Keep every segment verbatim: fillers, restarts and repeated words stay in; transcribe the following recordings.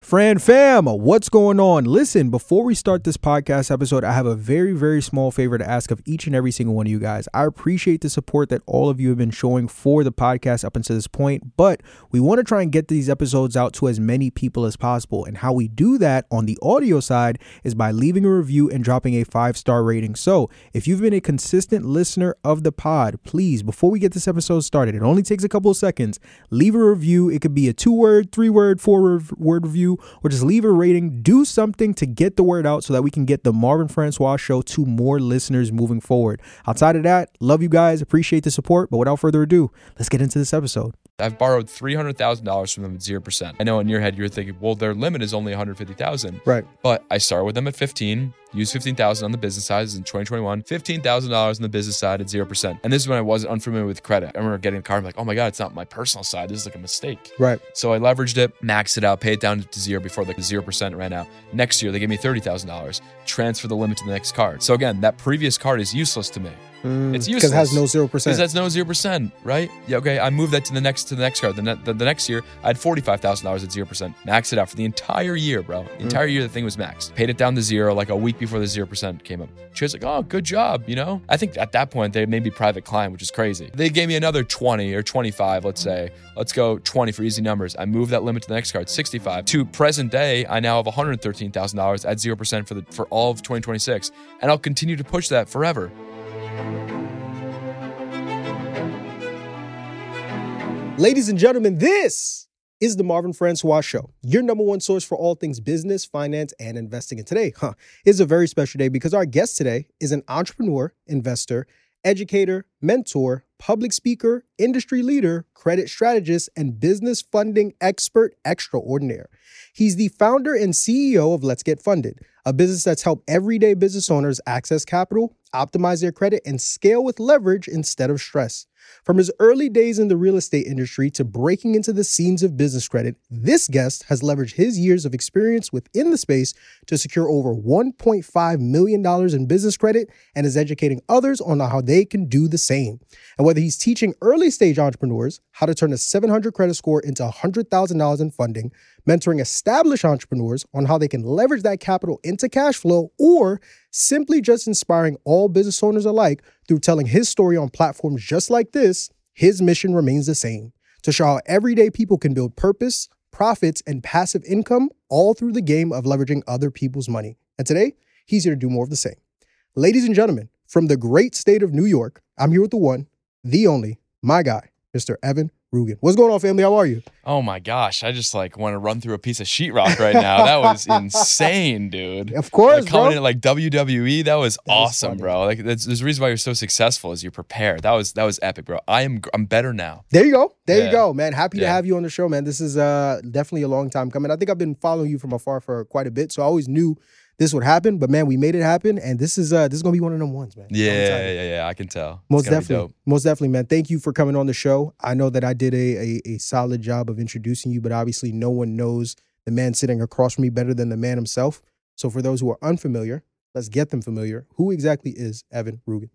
Fran fam, what's going on? Listen, before we start this podcast episode, I have a very, very small favor to ask of each and every single one of you guys. I appreciate the support that all of you have been showing for the podcast up until this point, but we want to try and get these episodes out to as many people as possible. And how we do that on the audio side is by leaving a review and dropping a five-star rating. So if you've been a consistent listener of the pod, please, before we get this episode started, it only takes a couple of seconds, leave a review. It could be a two-word, three-word, four-word review, or just leave a rating. Do something to get the word out so that we can get the Marvin Francois Show to more listeners moving forward. Outside of that, love you guys, appreciate the support, but without further ado, let's get into this episode. I've borrowed three hundred thousand dollars from them at zero percent. I know in your head you're thinking, well, their limit is only one hundred fifty thousand dollars. Right. But I started with them at fifteen, used fifteen thousand dollars on the business side in twenty twenty-one, fifteen thousand dollars on the business side at zero percent. And this is when I wasn't unfamiliar with credit. I remember getting a car, I'm like, oh my God, it's not my personal side. This is like a mistake. Right. So I leveraged it, maxed it out, paid it down to zero before the zero percent ran out. Next year, they gave me thirty thousand dollars, transfer the limit to the next card. So again, that previous card is useless to me. Mm, it's useless. Because it has no zero percent. Because that's no zero percent, right? Yeah, okay, I moved that to the next to the next card. The, ne- the, the next year, I had forty-five thousand dollars at zero percent. Maxed it out for the entire year, bro. The entire mm. year the thing was maxed. Paid it down to zero like a week before the zero percent came up. She was like, oh, good job, you know? I think at that point, they made me private client, which is crazy. They gave me another twenty or twenty-five, let's say. Let's go twenty for easy numbers. I moved that limit to the next card, sixty-five. To present day, I now have one hundred thirteen thousand dollars at zero percent for the for all of twenty twenty-six. And I'll continue to push that forever. Ladies and gentlemen, this is the Marvin Francois Show, your number one source for all things business, finance, and investing. And today, huh, is a very special day because our guest today is an entrepreneur, investor, educator, mentor, public speaker, industry leader, credit strategist, and business funding expert extraordinaire. He's the founder and C E O of Let's Get Funded, a business that's helped everyday business owners access capital, optimize their credit, and scale with leverage instead of stress. From his early days in the real estate industry to breaking into the scenes of business credit, this guest has leveraged his years of experience within the space to secure over one point five million dollars in business credit and is educating others on how they can do the same. And whether he's teaching early stage entrepreneurs how to turn a seven hundred credit score into one hundred thousand dollars in funding, mentoring established entrepreneurs on how they can leverage that capital into cash flow, or simply just inspiring all business owners alike through telling his story on platforms just like this, his mission remains the same: to show how everyday people can build purpose, profits, and passive income all through the game of leveraging other people's money. And today, he's here to do more of the same. Ladies and gentlemen, from the great state of New York, I'm here with the one, the only, my guy, Mister Evan Rugen. What's going on, family? How are you? Oh my gosh, I just like want to run through a piece of sheetrock right now. That was insane, dude. Of course, like, coming bro. in at like W W E, that was that awesome, bro. Like that's, there's a reason why you're so successful is you're prepared. That was that was epic, bro. I am I'm better now. There you go. There yeah. you go, man. Happy yeah. to have you on the show, man. This is uh definitely a long time coming. I think I've been following you from afar for quite a bit, so I always knew this would happen, but man, we made it happen, and this is uh this is gonna be one of them ones, man. Yeah, yeah, yeah. I can tell. Most definitely, most definitely, man. Thank you for coming on the show. I know that I did a, a a solid job of introducing you, but obviously, no one knows the man sitting across from me better than the man himself. So, for those who are unfamiliar, let's get them familiar. Who exactly is Evan Rugen?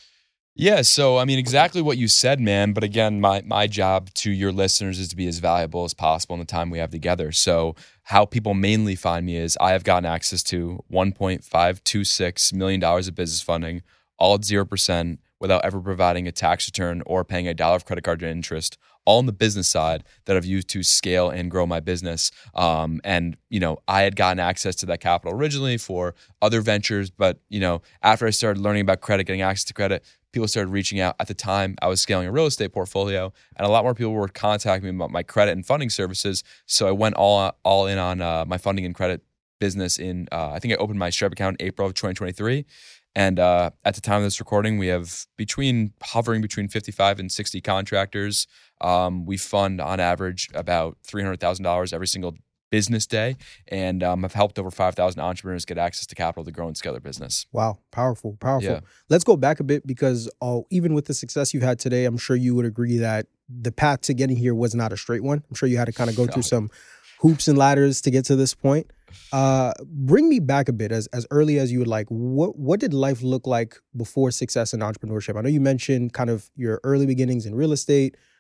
Yeah, so I mean, exactly what you said, man. But again, my my job to your listeners is to be as valuable as possible in the time we have together. So how people mainly find me is I have gotten access to one point five two six million dollars of business funding, all at zero percent, without ever providing a tax return or paying a dollar of credit card interest, all on the business side that I've used to scale and grow my business. Um, and, you know, I had gotten access to that capital originally for other ventures, but, you know, after I started learning about credit, getting access to credit, people started reaching out. At the time, I was scaling a real estate portfolio, and a lot more people were contacting me about my credit and funding services. So I went all all in on uh, my funding and credit business in, uh, I think I opened my Stripe account in April of twenty twenty-three. And uh, at the time of this recording, we have between hovering between fifty-five and sixty contractors. Um, we fund on average about three hundred thousand dollars every single business day, and um, I've helped over five thousand entrepreneurs get access to capital to grow and scale their business. Wow. Powerful, powerful. Yeah. Let's go back a bit because uh, even with the success you've had today, I'm sure you would agree that the path to getting here was not a straight one. I'm sure you had to kind of go through some hoops and ladders to get to this point. Uh, bring me back a bit as as early as you would like. What what did life look like before success in entrepreneurship? I know you mentioned kind of your early beginnings in real estate,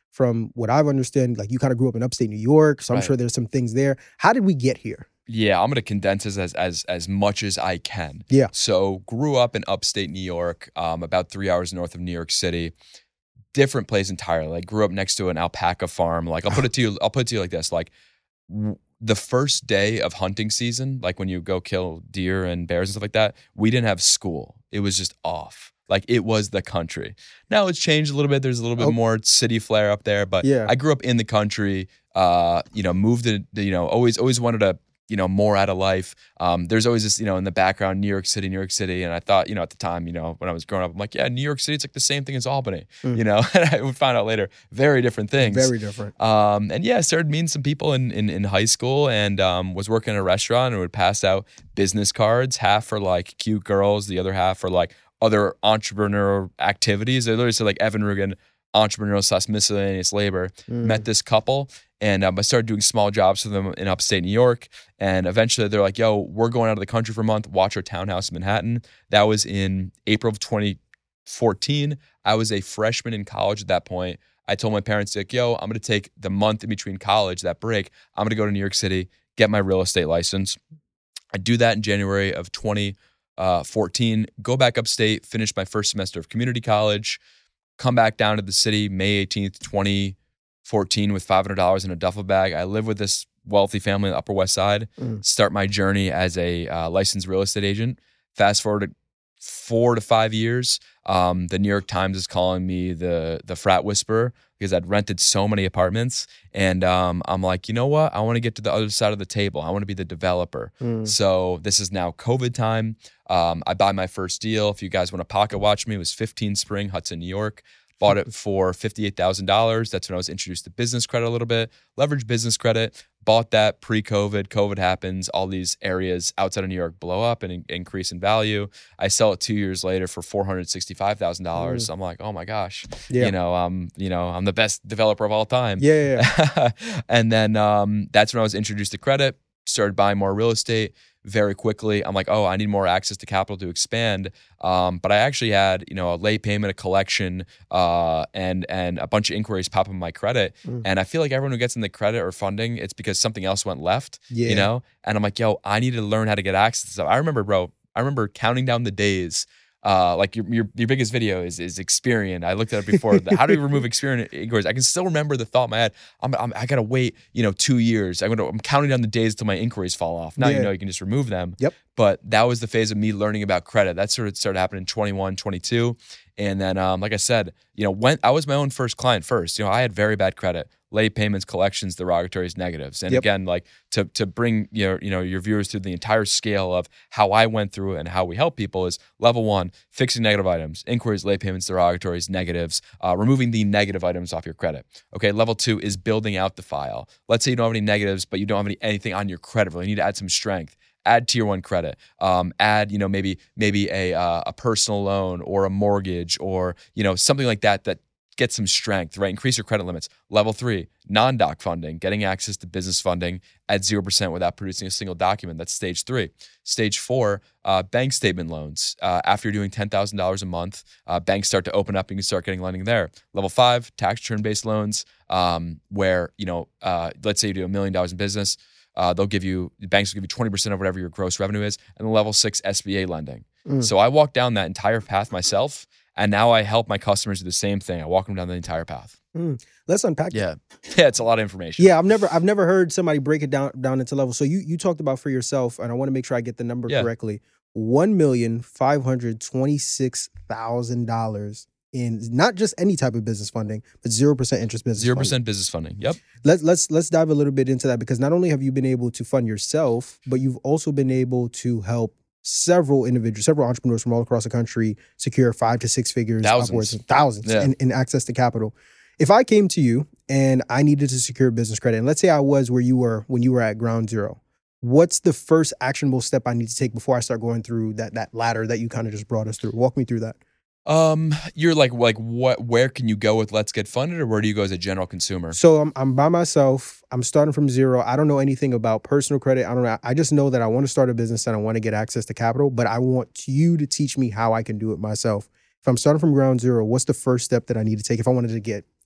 from what I've understood, like you kind of grew up in upstate New York, so I'm Right. sure there's some things there. How did we get here? Yeah, I'm gonna condense this as as as much as I can. Yeah. So grew up in upstate New York, um, about three hours north of New York City. Different place entirely. Like grew up next to an alpaca farm. Like I'll put it to you. I'll put it to you like this. Like w- the first day of hunting season, like when you go kill deer and bears and stuff like that, we didn't have school. It was just off. Like it was the country. Now it's changed a little bit. There's a little bit Oh. more city flair up there, but Yeah. I grew up in the country. Uh, you know, moved to you know, always always wanted to you know more out of life. Um, there's always this you know in the background, New York City, New York City, and I thought you know at the time you know when I was growing up, I'm like, yeah, New York City, it's like the same thing as Albany. Mm. You know, and I would find out later, very different things. Very different. Um, and yeah, I started meeting some people in in, in high school, and um, was working in a restaurant and would pass out business cards, half for like cute girls, the other half for like other entrepreneur activities. They literally said like Evan Rugen, entrepreneurial slash miscellaneous labor. Mm. Met this couple, and um, I started doing small jobs for them in upstate New York. And eventually, they're like, "Yo, we're going out of the country for a month. Watch our townhouse in Manhattan." That was in April of twenty fourteen. I was a freshman in college at that point. I told my parents, like, "Yo, I'm going to take the month in between college, that break. I'm going to go to New York City, get my real estate license." I do that in January of twenty fourteen. Go back upstate, finish my first semester of community college. Come back down to the city May eighteenth, twenty fourteen with five hundred dollars in a duffel bag. I live with this wealthy family on the Upper West Side. Mm. Start my journey as a uh, licensed real estate agent. Fast forward to four to five years. Um, the New York Times is calling me the the frat whisperer because I'd rented so many apartments. And um, I'm like, you know what? I want to get to the other side of the table. I want to be the developer. Mm. So this is now COVID time. Um, I buy my first deal. If you guys want to pocket watch me, it was fifteen Spring, Hudson, New York. Bought it for fifty-eight thousand dollars. That's when I was introduced to business credit a little bit. Leveraged business credit. Bought that pre-COVID. COVID happens. All these areas outside of New York blow up and in- increase in value. I sell it two years later for four hundred sixty-five thousand dollars. Mm. I'm like, oh my gosh, Yeah. you know, um, you know, I'm the best developer of all time. Yeah, yeah, yeah. And then um, that's when I was introduced to credit. Started buying more real estate very quickly. I'm like, oh, I need more access to capital to expand. Um, but I actually had, you know, a late payment, a collection, uh, and and a bunch of inquiries pop up on my credit. Mm. And I feel like everyone who gets in the credit or funding, it's because something else went left. Yeah. You know? And I'm like, yo, I need to learn how to get access to stuff. I remember, bro, I remember counting down the days. Uh, like your, your your biggest video is is Experian. I looked at it before. How do we remove Experian inquiries? I can still remember the thought in my head. I'm, I'm I gotta wait, you know, two years. I'm gonna I'm counting down the days till my inquiries fall off. Now Yeah. you know you can just remove them. Yep. But that was the phase of me learning about credit. That sort of started happening in twenty-one, twenty-two. And then, um, like I said, you know, when I was my own first client first, you know, I had very bad credit, late payments, collections, derogatories, negatives. And Yep. again, like to to bring your, you know, your viewers through the entire scale of how I went through it and how we help people is level one, fixing negative items, inquiries, late payments, derogatories, negatives, uh, removing the negative items off your credit. Okay, level two is building out the file. Let's say you don't have any negatives, but you don't have any anything on your credit. You need to add some strength. Add tier one credit. Um, add, you know, maybe maybe a uh, a personal loan or a mortgage or you know something like that that gets some strength, right? Increase your credit limits. Level three, non-doc funding, getting access to business funding at zero percent without producing a single document. That's stage three. Stage four, uh, bank statement loans. Uh, after you're doing ten thousand dollars a month, uh, banks start to open up and you can start getting lending there. Level five, tax return-based loans, um, where, you know, uh, let's say you do a million dollars in business. Uh, they'll give you, the banks will give you twenty percent of whatever your gross revenue is. And then level six, S B A lending. Mm. So I walked down that entire path myself. And now I help my customers do the same thing. I walk them down the entire path. Mm. Let's unpack that. Yeah. Yeah, it's a lot of information. Yeah, I've never I've never heard somebody break it down down into levels. So you you talked about for yourself, and I want to make sure I get the number Yeah. correctly. One million five hundred twenty-six thousand dollars in not just any type of business funding, but zero percent interest business. Zero funding. percent business funding. Yep. Let's let's let's dive a little bit into that because not only have you been able to fund yourself, but you've also been able to help several individuals, several entrepreneurs from all across the country secure five to six figures, Thousands. upwards of thousands Yeah. in, in access to capital. If I came to you and I needed to secure business credit, and let's say I was where you were when you were at ground zero, what's the first actionable step I need to take before I start going through that that ladder that you kind of just brought us through? Walk me through that. Um, you're like, like what, where can you go with Let's Get Funded, or where do you go as a general consumer? So I'm I'm by myself. I'm starting from zero. I don't know anything about personal credit. I don't know. I just know that I want to start a business and I want to get access to capital, but I want you to teach me how I can do it myself. If I'm starting from ground zero, what's the first step that I need to take if I wanted to get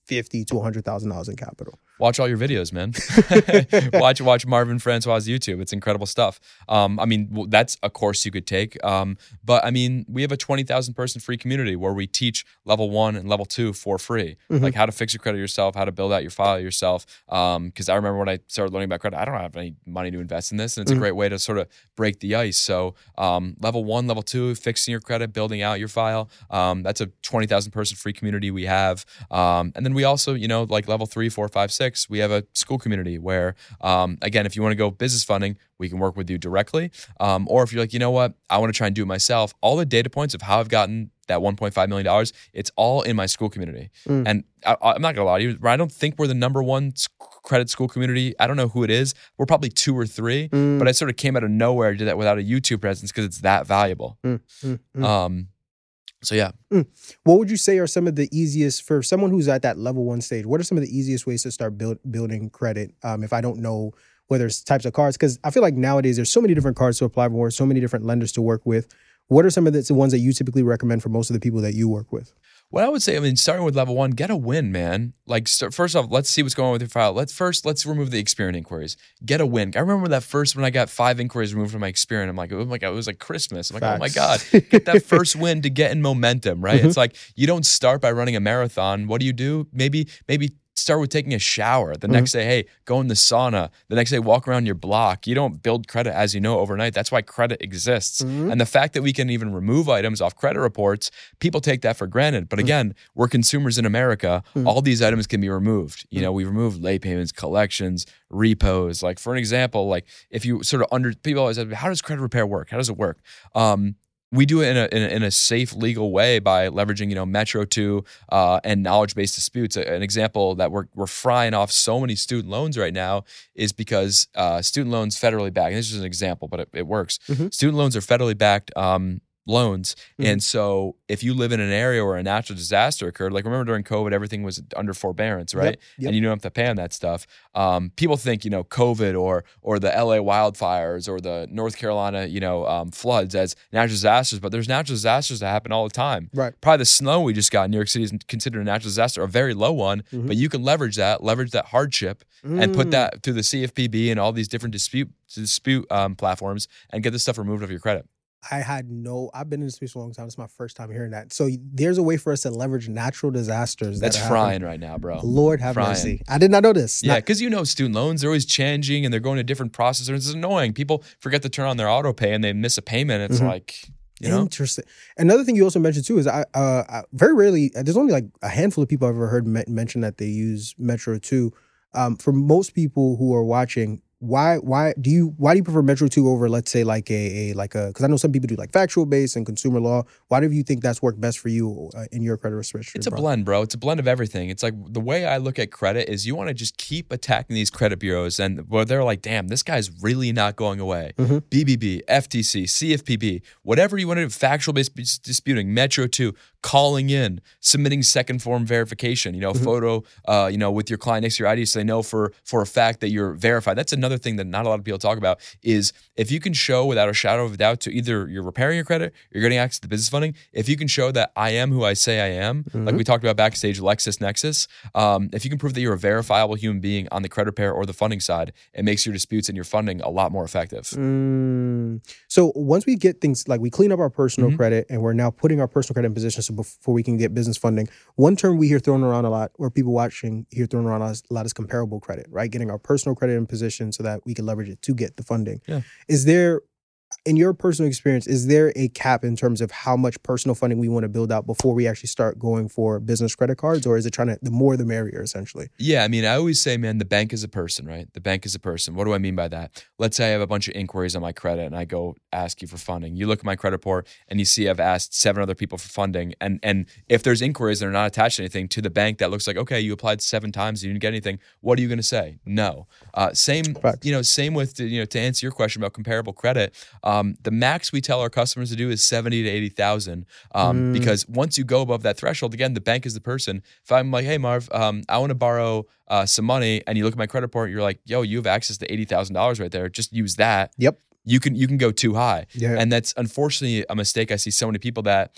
fifty to one hundred thousand dollars in capital. Watch all your videos, man. watch watch Marvin Francois' YouTube. It's incredible stuff. Um, I mean, well, that's a course you could take. Um, but I mean, we have a twenty thousand person free community where we teach level one and level two for free. Mm-hmm. Like how to fix your credit yourself, how to build out your file yourself. Um, because I remember when I started learning about credit, I don't have any money to invest in this. And it's mm-hmm. a great way to sort of break the ice. So um, level one, level two, fixing your credit, building out your file. Um, that's a twenty thousand person free community we have. Um, and then we also, you know, like level three, four, five, six, we have a school community where, um, again, if you want to go business funding, we can work with you directly. Um, or if you're like, you know what, I want to try and do it myself, all the data points of how I've gotten that one point five million dollars, it's all in my school community. Mm. And I, I'm not going to lie to you, I don't think we're the number one credit school community. I don't know who it is. We're probably two or three, mm. but I sort of came out of nowhere, did that without a YouTube presence because it's that valuable. Mm. Mm. Mm. Um, So yeah. Mm. What would you say are some of the easiest, for someone who's at that level one stage, what are some of the easiest ways to start build, building credit um, if I don't know whether it's types of cards? Because I feel like nowadays there's so many different cards to apply for, so many different lenders to work with. What are some of the, the ones that you typically recommend for most of the people that you work with? What I would say, I mean, starting with level one, get a win, man. Like, start, first off, let's see what's going on with your file. Let's first, let's remove the Experian inquiries. Get a win. I remember that first when I got five inquiries removed from my Experian. I'm like, oh my God, it was like Christmas. I'm like, Facts. Oh my God, get that first win to get in momentum, right? Mm-hmm. It's like, you don't start by running a marathon. What do you do? Maybe, maybe start with taking a shower. The mm-hmm. next day, hey, go in the sauna. The next day, walk around your block. You don't build credit, as you know, overnight. That's why credit exists. Mm-hmm. And the fact that we can even remove items off credit reports, people take that for granted. But again, mm-hmm. we're consumers in America. Mm-hmm. All these items can be removed. You mm-hmm. know, we removed late payments, collections, repos. Like for an example, like if you sort of under, people always say, how does credit repair work? How does it work? Um, We do it in a, in a in a safe, legal way by leveraging, you know, Metro two uh, and knowledge-based disputes. An example that we're we're frying off so many student loans right now is because uh, student loans federally backed. And this is an example, but it, it works. Mm-hmm. Student loans are federally backed um, loans, mm-hmm. and so if you live in an area where a natural disaster occurred, like remember during COVID, everything was under forbearance, right? Yep, yep. And you don't have to pay on that stuff. Um, people think, you know, COVID or or the L A wildfires or the North Carolina, you know, um, floods as natural disasters, but there's natural disasters that happen all the time. Right. Probably the snow we just got in New York City is considered a natural disaster, a very low one, mm-hmm. but you can leverage that, leverage that hardship, mm. and put that through the C F P B and all these different dispute dispute um, platforms and get this stuff removed off your credit. I had no, I've been in this space for a long time. It's my first time hearing that. So there's a way for us to leverage natural disasters. That's that frying right now, bro. Lord have frying. mercy. I did not know this. Yeah, not- because you know student loans, they're always changing and they're going to different processors. It's annoying. People forget to turn on their auto pay and they miss a payment. It's mm-hmm. like, you know? Interesting. Another thing you also mentioned too is I, uh, I very rarely, there's only like a handful of people I've ever heard me- mention that they use Metro two. Um, for most people who are watching, Why why do you why do you prefer Metro two over, let's say, like a, a like a, because I know some people do like factual based and consumer law. Why do you think that's worked best for you uh, in your credit restriction? It's a blend, bro. It's a blend of everything. It's like the way I look at credit is you want to just keep attacking these credit bureaus and where they're like, damn, this guy's really not going away. Mm-hmm. B B B, F T C, C F P B, whatever you want to do, factual based disputing, Metro two, calling in, submitting second form verification, you know, mm-hmm. photo, uh, you know, with your client next to your I D so they know for for a fact that you're verified. That's another thing that not a lot of people talk about is if you can show without a shadow of a doubt to either you're repairing your credit, you're getting access to business funding. If you can show that I am who I say I am, mm-hmm. like we talked about backstage, LexisNexis, um, if you can prove that you're a verifiable human being on the credit repair or the funding side, it makes your disputes and your funding a lot more effective. Mm. So once we get things, like we clean up our personal mm-hmm. credit and we're now putting our personal credit in position so before we can get business funding, one term we hear thrown around a lot, or people watching hear thrown around a lot, is comparable credit, right? Getting our personal credit in position so that we can leverage it to get the funding. Yeah. Is there, in your personal experience, is there a cap in terms of how much personal funding we want to build out before we actually start going for business credit cards? Or is it trying to, the more the merrier, essentially? Yeah, I mean, I always say, man, the bank is a person, right? The bank is a person. What do I mean by that? Let's say I have a bunch of inquiries on my credit and I go ask you for funding. You look at my credit report and you see I've asked seven other people for funding. And and if there's inquiries that are not attached to anything to the bank that looks like, okay, you applied seven times, you didn't get anything. What are you going to say? No. Uh, same, Correct. you know, same with, you know, to answer your question about comparable credit, um, the max we tell our customers to do is seventy to eighty thousand. Um, mm. Because once you go above that threshold, again, the bank is the person. If I'm like, hey, Marv, um, I want to borrow uh, some money, and you look at my credit report, you're like, yo, you have access to eighty thousand dollars right there. Just use that. Yep. You can you can go too high. Yeah. And that's unfortunately a mistake I see so many people that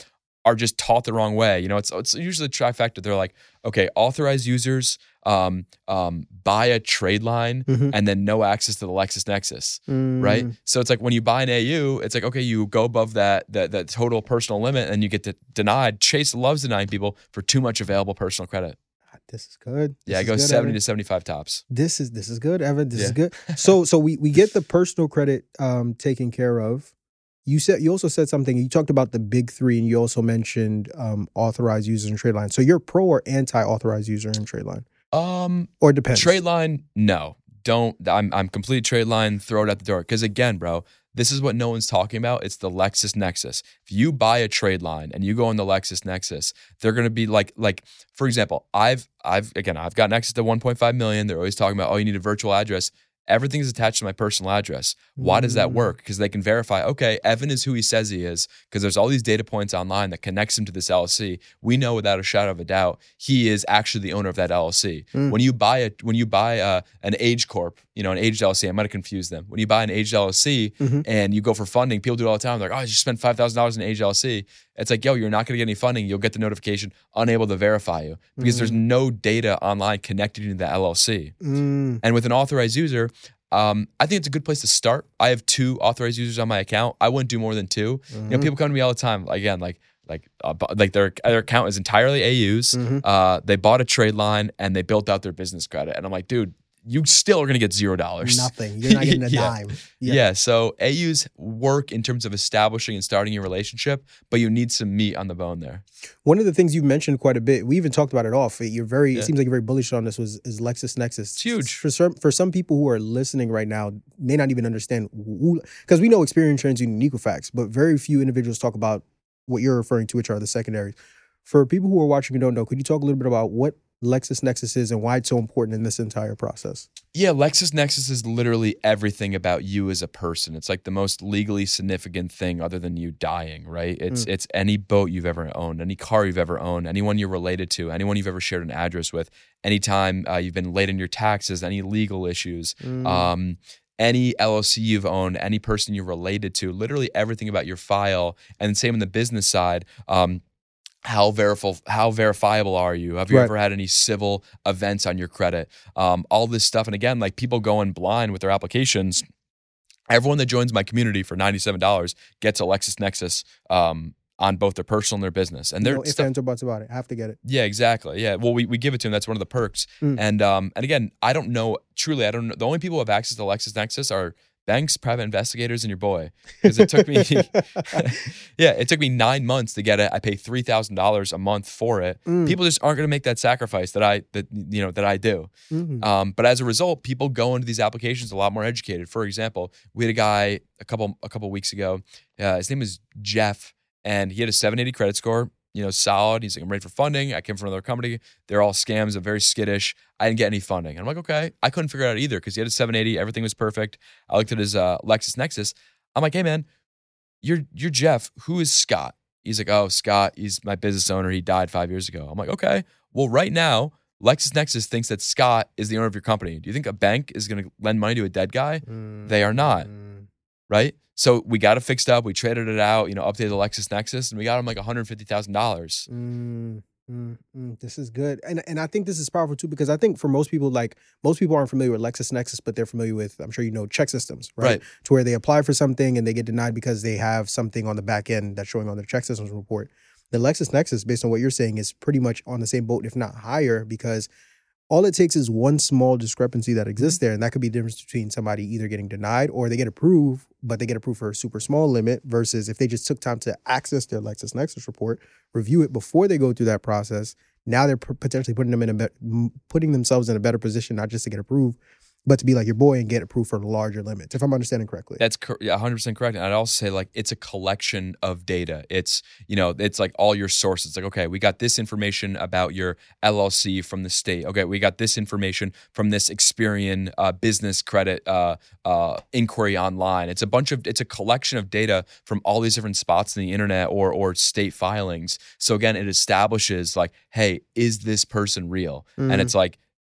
are just taught the wrong way. You know, it's it's usually a trifecta. They're like, okay, authorized users um, um, buy a trade line Mhm. and then no access to the LexisNexis, Mm. right? So it's like when you buy an A U, it's like, okay, you go above that that, that total personal limit and you get de- denied. Chase loves denying people for too much available personal credit. This is good. This Yeah, it is goes good, seventy Evan. to seventy-five tops. This is this is good, Evan. This is Yeah. good. So so we we get the personal credit um, taken care of. You said you also said something. You talked about the big three, and you also mentioned um, authorized users and trade line. So you're pro or anti authorized user and trade line, Um, or it depends. Trade line, no. Don't. I'm I'm complete trade line. Throw it at the door. Because again, bro, this is what no one's talking about. It's the LexisNexis. If you buy a trade line and you go on the LexisNexis, they're gonna be like like for example, I've I've again I've gotten access to one point five million. They're always talking about, oh, you need a virtual address. Everything's attached to my personal address. Why does that Mm. work? Because they can verify, okay, Evan is who he says he is, because there's all these data points online that connects him to this L L C. We know without a shadow of a doubt he is actually the owner of that L L C. Mm. When you buy a when you buy a, an Age Corp, you know, an aged L L C, I might have confused them. When you buy an aged L L C Mhm. and you go for funding, people do it all the time. They're like, oh, you just spent five thousand dollars in an aged L L C. It's like, yo, you're not going to get any funding. You'll get the notification, unable to verify you, because there's no data online connected to the L L C. Mm. And with an authorized user, um, I think it's a good place to start. I have two authorized users on my account. I wouldn't do more than two. You know, people come to me all the time. Again, like like uh, bu- like their their account is entirely A Us. Mhm. Uh, they bought a trade line and they built out their business credit. And I'm like, dude, you still are gonna get zero dollars. Nothing. You're not getting a Yeah. dime. Yeah. So A Us work in terms of establishing and starting your relationship, but you need some meat on the bone there. One of the things you've mentioned quite a bit, we even talked about it off. You're very, Yeah. it seems like you're very bullish on this. Was is LexisNexis? It's huge. for some for some people who are listening right now. May not even understand because we know Experian TransUnion and Equifax, but very few individuals talk about what you're referring to, which are the secondaries. For people who are watching and don't know, could you talk a little bit about what LexisNexis is and why it's so important in this entire process? Yeah, LexisNexis is literally everything about you as a person. It's like the most legally significant thing other than you dying, right? It's it's any boat you've ever owned, any car you've ever owned, anyone you're related to, anyone you've ever shared an address with, anytime uh, you've been late in your taxes, any legal issues, Mm. um, any L L C you've owned, any person you're related to, literally everything about your file. And same on the business side. Um, How verifiable? How verifiable are you? Have you Right. ever had any civil events on your credit? Um, all this stuff, and again, like people going blind with their applications. Everyone that joins my community for ninety-seven dollars gets a LexisNexis um, on both their personal and their business, and No they're ifs, ands, or buts about it. Have to get it. yeah, exactly. Yeah. Well, we, we give it to them. That's one of the perks. Mm. And um, and again, I don't know. Truly, I don't know. The only people who have access to LexisNexis are banks, private investigators, and your boy. Because it took me, yeah, it took me nine months to get it. I pay three thousand dollars a month for it. Mm. People just aren't going to make that sacrifice that I that you know that I do. Mhm. Um, but as a result, people go into these applications a lot more educated. For example, we had a guy a couple a couple weeks ago. Uh, his name is Jeff, and he had a seven eighty credit score. You know, solid. He's like, I'm ready for funding. I came from another company. They're all scams. I'm very skittish. I didn't get any funding. And I'm like, okay. I couldn't figure it out either because he had a seven eighty. Everything was perfect. I looked at his uh, LexisNexis. I'm like, hey man, you're you're Jeff. Who is Scott? He's like, oh, Scott. He's my business owner. He died five years ago. I'm like, okay. Well, right now, LexisNexis thinks that Scott is the owner of your company. Do you think a bank is going to lend money to a dead guy? Mm. They are not. Mm. Right? So we got it fixed up. We traded it out, you know, updated the LexisNexis, and we got him like one hundred fifty thousand dollars. Mm, mm, mm. This is good. And and I think this is powerful too, because I think for most people, like most people aren't familiar with LexisNexis, but they're familiar with, I'm sure you know, check systems, right? Right. To where they apply for something and they get denied because they have something on the back end that's showing on their check systems report. The LexisNexis, based on what you're saying, is pretty much on the same boat, if not higher, because all it takes is one small discrepancy that exists there, and that could be the difference between somebody either getting denied or they get approved, but they get approved for a super small limit versus if they just took time to access their LexisNexis report, review it before they go through that process. Now they're p- potentially putting them in a be- putting themselves in a better position, not just to get approved, but to be like your boy and get approved for larger limits, if I'm understanding correctly. That's cor- yeah, one hundred percent correct. And I'd also say like it's a collection of data. It's, you know, it's like all your sources. Like, okay, we got this information about your L L C from the state. Okay, we got this information from this Experian uh, business credit uh, uh, inquiry online. It's a bunch of, it's a collection of data from all these different spots in the internet or or state filings. So again, it establishes like, hey, is this person real? Mm. And it's like,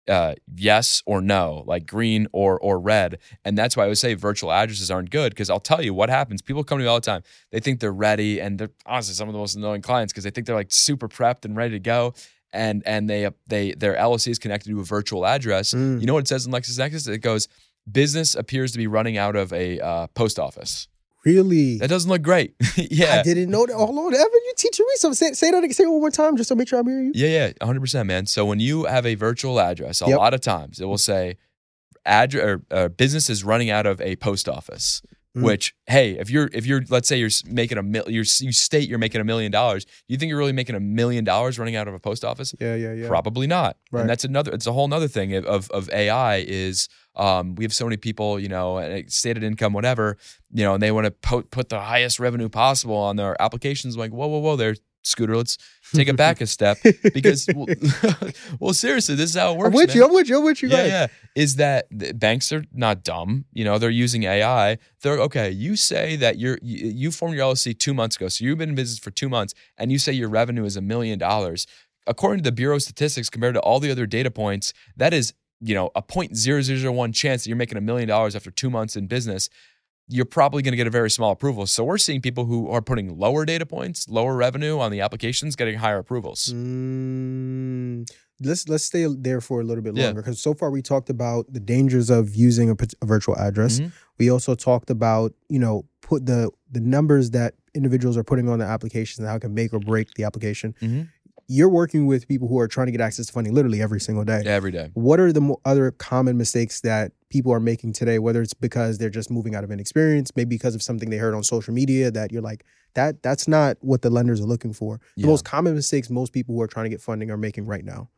uh, yes or no, like green or or red. And that's why I would say virtual addresses aren't good, because I'll tell you what happens. People come to me all the time. They think they're ready, and they're honestly some of the most annoying clients because they think they're like super prepped and ready to go. And and they they their L L C is connected to a virtual address. Mm. You know what it says in LexisNexis? It goes, business appears to be running out of a uh, post office. Really? That doesn't look great. yeah. I didn't know that. Hold on, Evan, you teaching me something. Say, say that again. Say it one more time just to make sure I'm hearing you. Yeah, yeah, one hundred percent, man. So when you have a virtual address, a Yep. lot of times it will say address or uh, business is running out of a post office. Mm. Which, hey, if you're if you're let's say you're making a mil, you're, you state you're making a million dollars, you think you're really making a million dollars running out of a post office? Yeah, yeah, yeah. Probably not. Right. And that's another. It's a whole other thing of of A I is. Um, we have so many people, you know, and stated income, whatever, you know, and they want to po- put the highest revenue possible on their applications. Like, whoa, whoa, whoa, there, Scooter, let's take it back a step because, well, well, seriously, this is how it works. I'm with man. you. I'm with you. I'm with you. Yeah, guys. yeah. Is that the banks are not dumb? You know, they're using A I. They're okay. You say that you're you, you formed your L L C two months ago, so you've been in business for two months, and you say your revenue is a million dollars. According to the Bureau of Statistics, compared to all the other data points, that is, you know, a zero point zero zero zero one chance that you're making a million dollars after two months in business. You're probably going to get a very small approval. So we're seeing people who are putting lower data points, lower revenue on the applications, getting higher approvals. Mm, let's let's stay there for a little bit Yeah. longer, because so far we talked about the dangers of using a, pat- a virtual address. Mhm. We also talked about, you know, put the the numbers that individuals are putting on the application and how it can make or break the application. Mhm. You're working with people who are trying to get access to funding literally every single day. Every day. What are the mo- other common mistakes that people are making today, whether it's because they're just moving out of inexperience, maybe because of something they heard on social media that you're like, that that's not what the lenders are looking for. The Yeah. most common mistakes most people who are trying to get funding are making right now.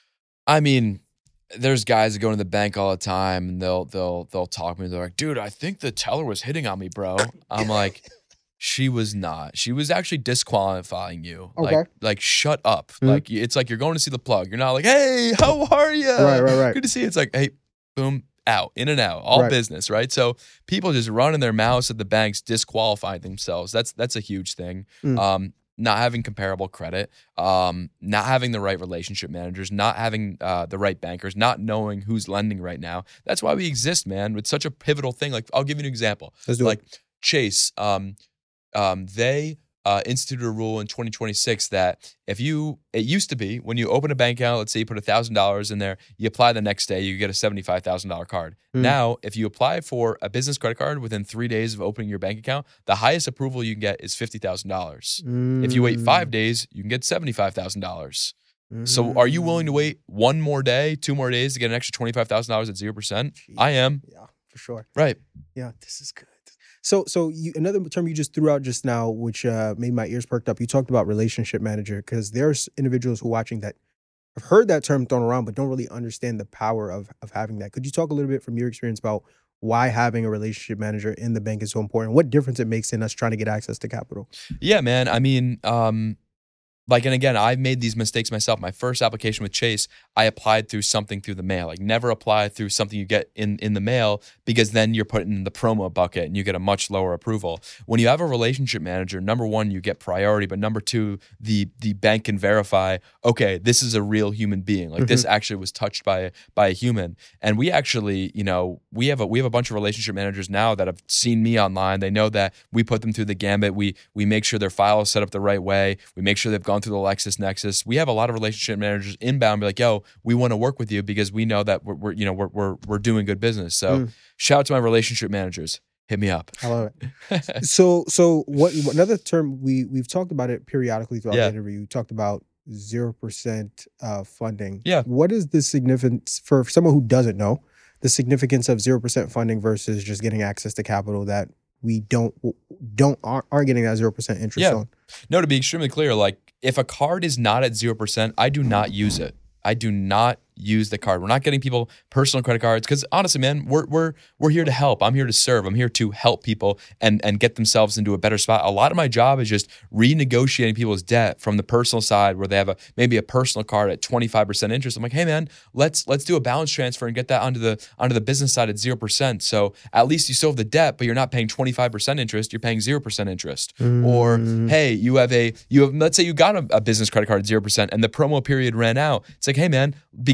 I mean, there's guys that go to the bank all the time and they'll they'll they'll talk to me. They're like, dude, I think the teller was hitting on me, bro. I'm like, she was not. She was actually disqualifying you. Okay. Like, like shut up. Mhm. Like it's like you're going to see the plug. You're not like, hey, how are you? Right, right, right. Good to see you. It's like, hey, boom, out, in and out, all Right. business, right? So people just running their mouths at the banks, disqualifying themselves. That's that's a huge thing. Mm. Um, not having comparable credit, um, not having the right relationship managers, not having uh, the right bankers, not knowing who's lending right now. That's why we exist, man. It's such a pivotal thing. Like, I'll give you an example. Let's do like it. Chase, um, um, they uh, instituted a rule in twenty twenty-six that if you, it used to be when you open a bank account, let's say you put one thousand dollars in there, you apply the next day, you get a seventy-five thousand dollars card. Mm. Now, if you apply for a business credit card within three days of opening your bank account, the highest approval you can get is fifty thousand dollars. If you wait five days, you can get seventy-five thousand dollars. So are you willing to wait one more day, two more days to get an extra twenty-five thousand dollars at zero percent? I am. Yeah, for sure. Right. Yeah, this is good. So, so you, another term you just threw out just now, which uh, made my ears perked up. You talked about relationship manager, because there's individuals who are watching that have heard that term thrown around, but don't really understand the power of of having that. Could you talk a little bit from your experience about why having a relationship manager in the bank is so important? What difference it makes in us trying to get access to capital? Yeah, man. I mean, um, like, and again, I've made these mistakes myself. My first application with Chase, I applied through something through the mail. Like, never apply through something you get in, in the mail, because then you're put in the promo bucket and you get a much lower approval. When you have a relationship manager, number one, you get priority, but number two, the the bank can verify, okay, this is a real human being. Like, this actually was touched by by a human. And we actually, you know, we have a we have a bunch of relationship managers now that have seen me online. They know that we put them through the gambit. We we make sure their file is set up the right way. We make sure they've gone through the LexisNexis. We have a lot of relationship managers inbound be like, yo, we want to work with you because we know that we're, we're you know we're, we're we're doing good business. So Mm. shout out to my relationship managers. Hit me up. I love it. so, so what? Another term we we've talked about it periodically throughout Yeah. the interview. We talked about zero percent uh, funding. Yeah. What is the significance for someone who doesn't know the significance of zero percent funding versus just getting access to capital that we don't don't aren't, aren't getting that zero percent interest Yeah. on? No, to be extremely clear, like, if a card is not at zero percent, I do not use it. I do not use the card. We're not getting people personal credit cards because honestly, man, we're we're we're here to help. I'm here to serve. I'm here to help people and and get themselves into a better spot. A lot of my job is just renegotiating people's debt from the personal side where they have a maybe a personal card at twenty-five percent interest. I'm like, hey man, let's let's do a balance transfer and get that onto the onto the business side at zero percent. So at least you still have the debt, but you're not paying twenty-five percent interest. You're paying zero percent interest. Mm. Or hey, you have a you have let's say you got a, a business credit card at zero percent and the promo period ran out. It's like, hey man, because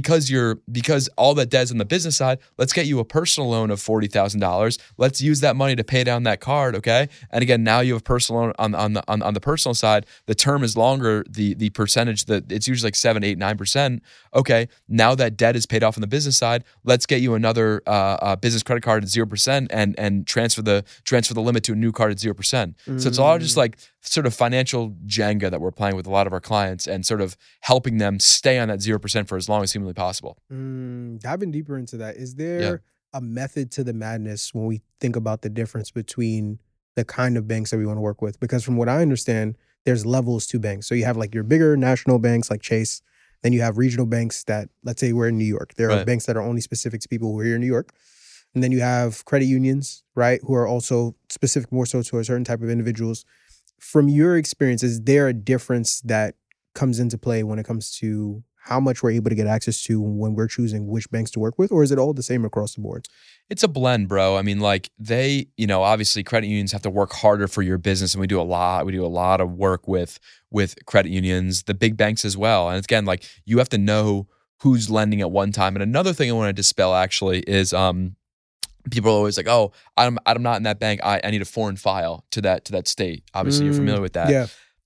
because you're because all that debt's on the business side, let's get you a personal loan of forty thousand dollars. Let's use that money to pay down that card, okay? And again, now you have personal loan on on the on, on the personal side. The term is longer. The the percentage that it's usually like seven, eight, nine percent. Okay, now that debt is paid off on the business side. Let's get you another uh, uh, business credit card at zero percent and and transfer the transfer the limit to a new card at zero percent. Mm. So it's all just like sort of financial Jenga that we're playing with a lot of our clients and sort of helping them stay on that zero percent for as long as humanly possible. Mm, diving deeper into that, is there yeah. a method to the madness when we think about the difference between the kind of banks that we want to work with? Because from what I understand, there's levels to banks. So you have like your bigger national banks like Chase. Then you have regional banks that, let's say we're in New York. There right. are banks that are only specific to people who are here in New York. And then you have credit unions, right, who are also specific more so to a certain type of individuals. From your experience, is there a difference that comes into play when it comes to how much we're able to get access to when we're choosing which banks to work with, or is it all the same across the board? It's a blend, bro. I mean, like they, you know, obviously credit unions have to work harder for your business, and we do a lot. We do a lot of work with with credit unions, the big banks as well. And again, like you have to know who's lending at one time. And another thing I want to dispel actually is, um, people are always like, "Oh, I'm I'm not in that bank. I, I need a foreign file to that to that state." Obviously, mm, you're familiar with that. Yeah.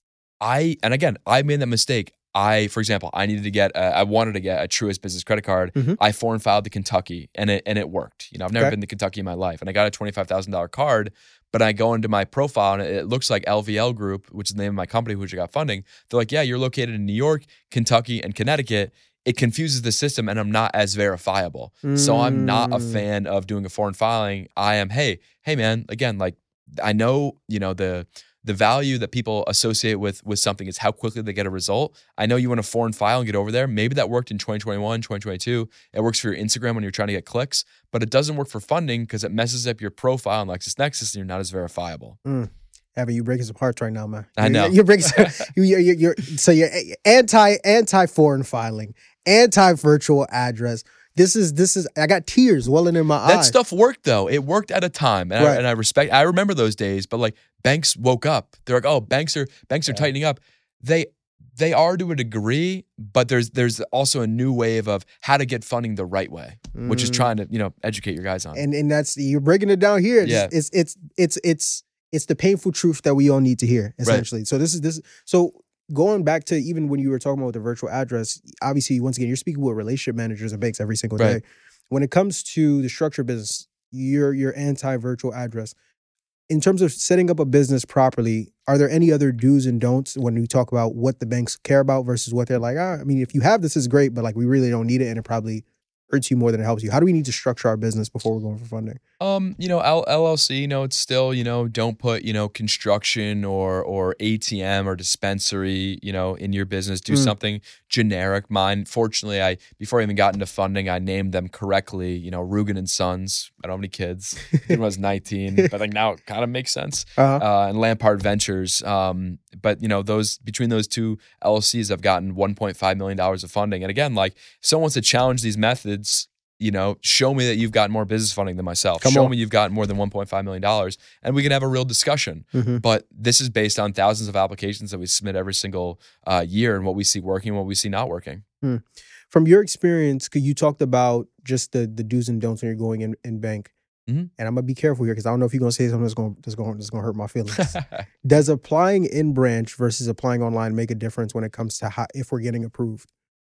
I and again, I made that mistake. I, for example, I needed to get, a, I wanted to get a Truist Business credit card. Mm-hmm. I foreign filed to Kentucky, and it and it worked. You know, I've never okay. been to Kentucky in my life, and I got a twenty-five thousand dollars card. But I go into my profile, and it looks like L V L Group, which is the name of my company, which I got funding. They're like, "Yeah, you're located in New York, Kentucky, and Connecticut." It confuses the system, and I'm not as verifiable. Mm. So I'm not a fan of doing a foreign filing. I am, hey, hey, man. Again, like I know, you know the. The value that people associate with with something is how quickly they get a result. I know you want a foreign file and get over there. Maybe that worked in twenty twenty-one, twenty twenty-two. It works for your Instagram when you're trying to get clicks, but it doesn't work for funding because it messes up your profile on LexisNexis and you're not as verifiable. Mm. Evan, you're breaking some hearts right now, man. I know. You're, you're breaking some, you're, you're, you're, so you're anti, anti-foreign filing, anti-virtual address. This is, this is, I got tears welling in my eyes. That stuff worked though. It worked at a time. And, right. I, and I respect, I remember those days, but like banks woke up. They're like, oh, banks are, banks are yeah. tightening up. They, they are to a degree, but there's, there's also a new wave of how to get funding the right way, mm. which is trying to, you know, educate your guys on. And, and that's, you're breaking it down here. It's, yeah. it's, it's, it's, it's, it's the painful truth that we all need to hear essentially. Right. So this is, this, so going back to even when you were talking about the virtual address, obviously, once again, you're speaking with relationship managers at banks every single day. Right. When it comes to the structured business, you're, you're anti-virtual address. In terms of setting up a business properly, are there any other do's and don'ts when we talk about what the banks care about versus what they're like, ah, I mean, if you have this, is great, but like we really don't need it and it probably hurts you more than it helps you? How do we need to structure our business before we're going for funding? Um, you know, L L C, you know, it's still, you know, don't put, you know, construction or or A T M or dispensary, you know, in your business. Do mm. something generic. Mine, fortunately, I before I even got into funding, I named them correctly. You know, Rugen and Sons. I don't have any kids. I was nineteen, but like now it kind of makes sense. Uh-huh. Uh, and Lampard Ventures. Um, but you know, those between those two L L Cs, I've gotten one point five million dollars of funding. And again, like if someone wants to challenge these methods, you know, show me that you've gotten more business funding than myself. Come show on. me you've gotten more than one point five million dollars, and we can have a real discussion. Mm-hmm. But this is based on thousands of applications that we submit every single uh, year and what we see working and what we see not working. Mm. From your experience, could you talked about just the the do's and don'ts when you're going in, in bank. Mm-hmm. And I'm gonna be careful here because I don't know if you're gonna say something that's gonna that's gonna that's gonna hurt my feelings. Does applying in branch versus applying online make a difference when it comes to how, if we're getting approved?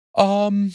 Um.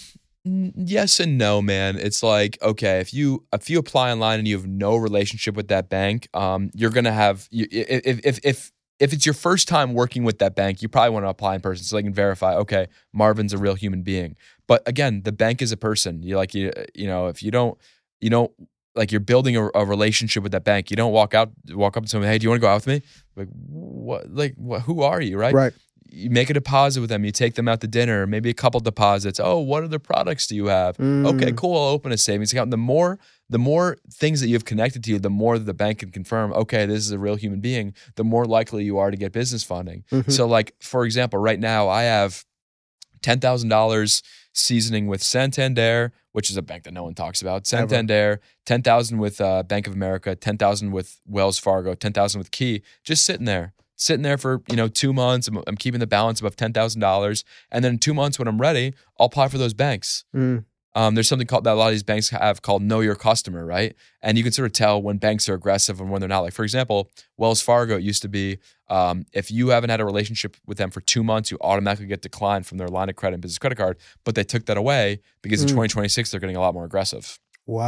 Yes and no, man. It's like, okay, if you if you apply online and you have no relationship with that bank, um, you're gonna have you, if if if if it's your first time working with that bank, you probably want to apply in person so they can verify, okay, Marvin's a real human being. But again, the bank is a person. You like you you know if you don't you don't like you're building a, a relationship with that bank, you don't walk out walk up to someone, hey, do you want to go out with me? Like what? Like what? Who are you? Right? Right. You make a deposit with them. You take them out to dinner, maybe a couple deposits. Oh, what other products do you have? Mm. Okay, cool. I'll open a savings account. The more, the more things that you have connected to you, the more that the bank can confirm, okay, this is a real human being, the more likely you are to get business funding. Mm-hmm. So like, for example, right now I have ten thousand dollars seasoning with Santander, which is a bank that no one talks about. Santander, ten thousand dollars with uh, Bank of America, ten thousand dollars with Wells Fargo, ten thousand dollars with Key, just sitting there. Sitting there for, you know, two months. I'm, I'm keeping the balance above ten thousand dollars. And then in two months when I'm ready, I'll apply for those banks. Mm. Um, there's something called that a lot of these banks have called know your customer, right? And you can sort of tell when banks are aggressive and when they're not. Like, for example, Wells Fargo, it used to be um, if you haven't had a relationship with them for two months, you automatically get declined from their line of credit and business credit card. But they took that away because in Mm. twenty twenty-six, they're getting a lot more aggressive.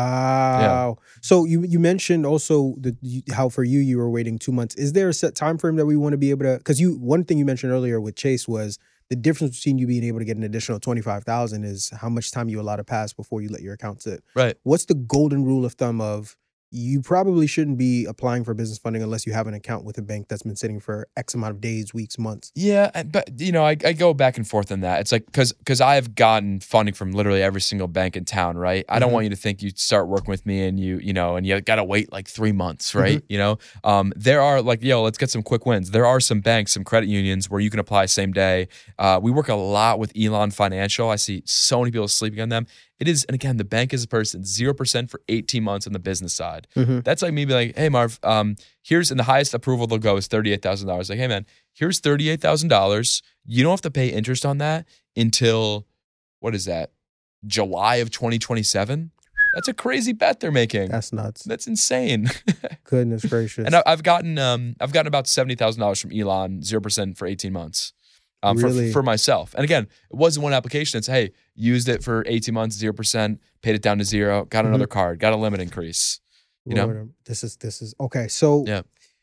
Wow. So you you mentioned also that you, how for you you were waiting two months. Is there a set time frame that we want to be able to? Because you one thing you mentioned earlier with Chase was the difference between you being able to get an additional twenty-five thousand is how much time you allow to pass before you let your account sit. Right. What's the golden rule of thumb of you probably shouldn't be applying for business funding unless you have an account with a bank that's been sitting for X amount of days, weeks, months? Yeah, and- but you know, I, I go back and forth on that. It's like because because I have gotten funding from literally every single bank in town, right? I don't Mhm. want you to think you start working with me and you you know and you got to wait like three months, right? You know, um, there are like yo, let's get some quick wins. There are some banks, some credit unions where you can apply same day. Uh, we work a lot with Elon Financial. I see so many people sleeping on them. It is, and again, the bank is a person, zero percent for eighteen months on the business side. Mhm. That's like me being like, hey, Marv, um, here's, and the highest approval they'll go is thirty-eight thousand dollars. Like, hey, man, here's thirty-eight thousand dollars. You don't have to pay interest on that until, what is that, July of twenty twenty-seven? That's a crazy bet they're making. That's nuts. That's insane. Goodness gracious. And I- I've gotten um, I've gotten about seventy thousand dollars from Elon, zero percent for eighteen months. Um, Really? for, for myself. And again, it wasn't one application. It's, hey, used it for eighteen months, zero percent, paid it down to zero, got Mhm. another card, got a limit increase. You know? Lord, this is this is okay. So Yeah.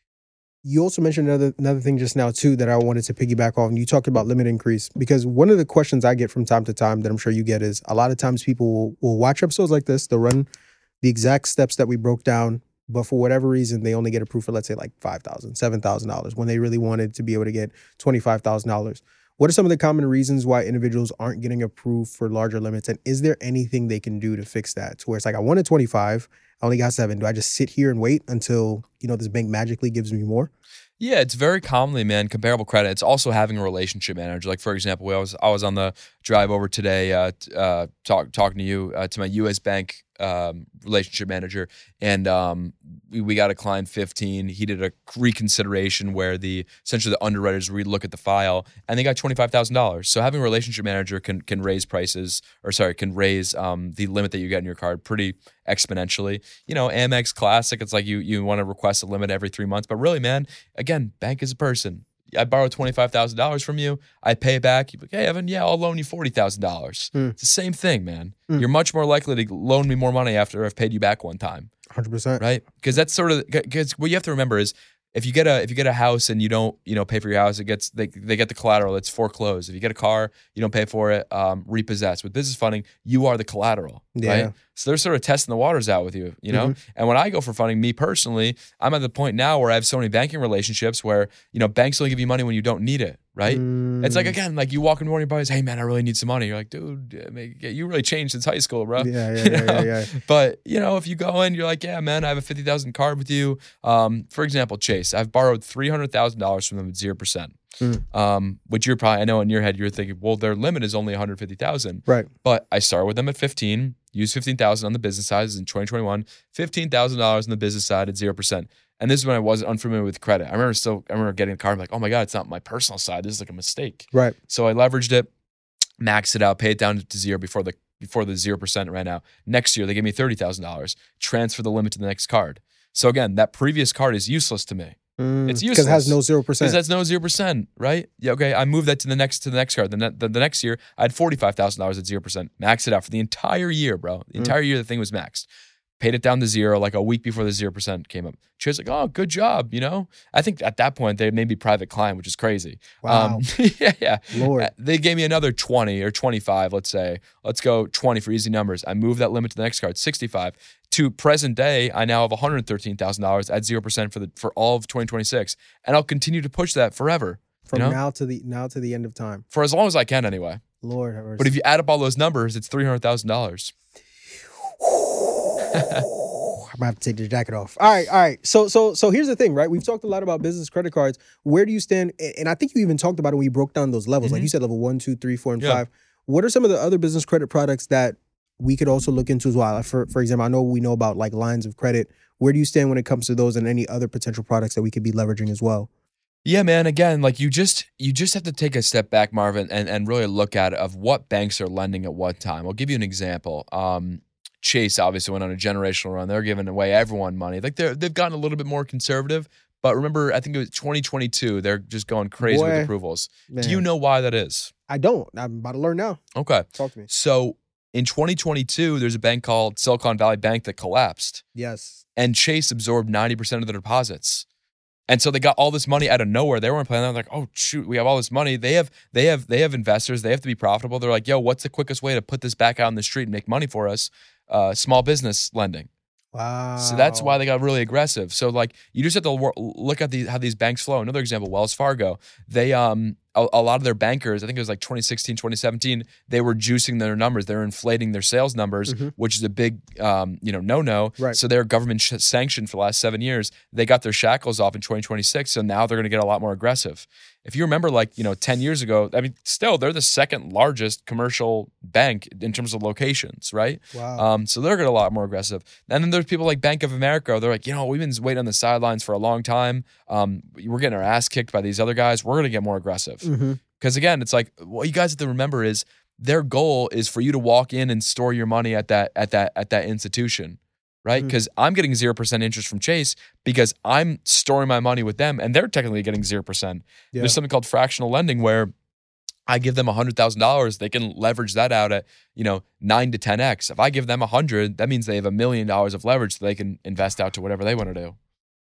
you also mentioned another another thing just now too that I wanted to piggyback off. And you talked about limit increase because one of the questions I get from time to time that I'm sure you get is a lot of times people will, will watch episodes like this. They'll run the exact steps that we broke down, but for whatever reason they only get approved for let's say like five thousand dollars, seven thousand dollars when they really wanted to be able to get twenty-five thousand dollars. What are some of the common reasons why individuals aren't getting approved for larger limits? And is there anything they can do to fix that? To where it's like, I wanted twenty-five, I only got seven. Do I just sit here and wait until, you know, this bank magically gives me more? Yeah, it's very commonly, man, comparable credit. It's also having a relationship manager. Like, for example, I was I was on the drive over today uh, t- uh, talk, talking to you, uh, to my U S Bank um, relationship manager, and um, we, we got a client fifteen. He did a reconsideration where the essentially the underwriters relook at the file, and they got twenty-five thousand dollars. So having a relationship manager can can raise prices, or sorry, can raise um, the limit that you get in your card pretty exponentially. You know, Amex Classic, it's like you you want to request a limit every three months, but really, man, again, bank is a person. I borrow twenty-five thousand dollars from you. I pay back. You're like, hey, Evan, yeah, I'll loan you forty thousand dollars. Mm. It's the same thing, man. Mm. You're much more likely to loan me more money after I've paid you back one time, one hundred percent. right? Because that's sort of, because what you have to remember is if you get a if you get a house and you don't you know pay for your house, it gets they they get the collateral. It's foreclosed. If you get a car, you don't pay for it, um, repossessed. With business funding, you are the collateral, Yeah. right? So they're sort of testing the waters out with you, you know. Mhm. And when I go for funding, me personally, I'm at the point now where I have so many banking relationships where you know banks only give you money when you don't need it, right? It's like, Mm. again, like you walk in one of your buddies, hey man, I really need some money. You're like, dude, I mean, you really changed since high school, bro. Yeah, yeah, You yeah, know? yeah, yeah. But you know, if you go in, you're like, yeah, man, I have a fifty thousand card with you. Um, for example, Chase, I've borrowed three hundred thousand dollars from them at zero percent. Mm. Um, which you're probably, I know in your head, you're thinking, well, their limit is only one hundred fifty thousand. Right. But I started with them at fifteen, used fifteen thousand on the business side in twenty twenty-one, fifteen thousand dollars on the business side at zero percent. And this is when I wasn't unfamiliar with credit. I remember still, I remember getting a card, I'm like, oh my God, it's not my personal side. This is like a mistake. Right. So I leveraged it, maxed it out, paid it down to zero before the before the zero percent ran out. Next year, they gave me thirty thousand dollars, transfer the limit to the next card. So again, that previous card is useless to me. Mm. It's Because it has useless. no zero Because percent. that's no zero percent, right? Yeah, okay. I moved that to the next to the next card. The, ne- the, the next year, I had forty-five thousand dollars at zero percent. Maxed it out for the entire year, bro. The entire year the thing was maxed. Paid it down to zero like a week before the zero percent came up. She was like, oh, good job, you know? I think at that point, they made me private client, which is crazy. Wow. Um, yeah, yeah. Lord. Uh, They gave me another twenty or twenty-five, let's say. Let's go twenty for easy numbers. I moved that limit to the next card, sixty-five. To present day, I now have one hundred thirteen thousand dollars at zero percent for the for all of twenty twenty-six. And I'll continue to push that forever. From you know? now to the now to the end of time. For as long as I can anyway. Lord have mercy. But if you add up all those numbers, it's three hundred thousand dollars. I'm gonna have to take the jacket off. All right, all right. So, so, so here's the thing, right? We've talked a lot about business credit cards. Where do you stand? A- And I think you even talked about it when you broke down those levels. Like you said, level one, two, three, four, and Yeah. five. What are some of the other business credit products that we could also look into as well? Like for, for example, I know we know about like lines of credit. Where do you stand when it comes to those and any other potential products that we could be leveraging as well? Yeah, man. Again, like you just you just have to take a step back, Marvin, and, and really look at of what banks are lending at what time. I'll give you an example. Um, Chase obviously went on a generational run. They're giving away everyone money. Like they're they've gotten a little bit more conservative. But remember, I think it was twenty twenty-two. They're just going crazy Boy, with approvals. man. Do you know why that is? I don't. I'm about to learn now. Okay. Talk to me. So in twenty twenty-two, there's a bank called Silicon Valley Bank that collapsed. Yes. And Chase absorbed ninety percent of the deposits. And so they got all this money out of nowhere. They weren't planning. They're like, oh shoot, we have all this money. They have, they have, they have investors. They have to be profitable. They're like, yo, what's the quickest way to put this back out on the street and make money for us? Uh, small business lending. Wow. So that's why they got really aggressive. So like, you just have to wor- look at the, how these banks flow. Another example, Wells Fargo. They um a, a lot of their bankers, I think it was like twenty sixteen, twenty seventeen, they were juicing their numbers. They were inflating their sales numbers, Mhm. which is a big um you know no-no. Right. So they're government sh- sanctioned for the last seven years. They got their shackles off in twenty twenty-six. So now they're going to get a lot more aggressive. If you remember, like, you know, ten years ago, I mean, still, they're the second largest commercial bank in terms of locations, right? Wow. Um, so they're getting a lot more aggressive. And then there's people like Bank of America. They're like, you know, we've been waiting on the sidelines for a long time. Um, we're getting our ass kicked by these other guys. We're going to get more aggressive. Mhm. Because again, it's like, what you guys have to remember is their goal is for you to walk in and store your money at that at that at that institution. Right? Mhm. Because I'm getting zero percent interest from Chase because I'm storing my money with them and they're technically getting zero percent. Yeah. There's something called fractional lending where I give them one hundred thousand dollars. They can leverage that out at, you know, nine to ten x. If I give them one hundred, that means they have a million dollars of leverage that they can invest out to whatever they want to do.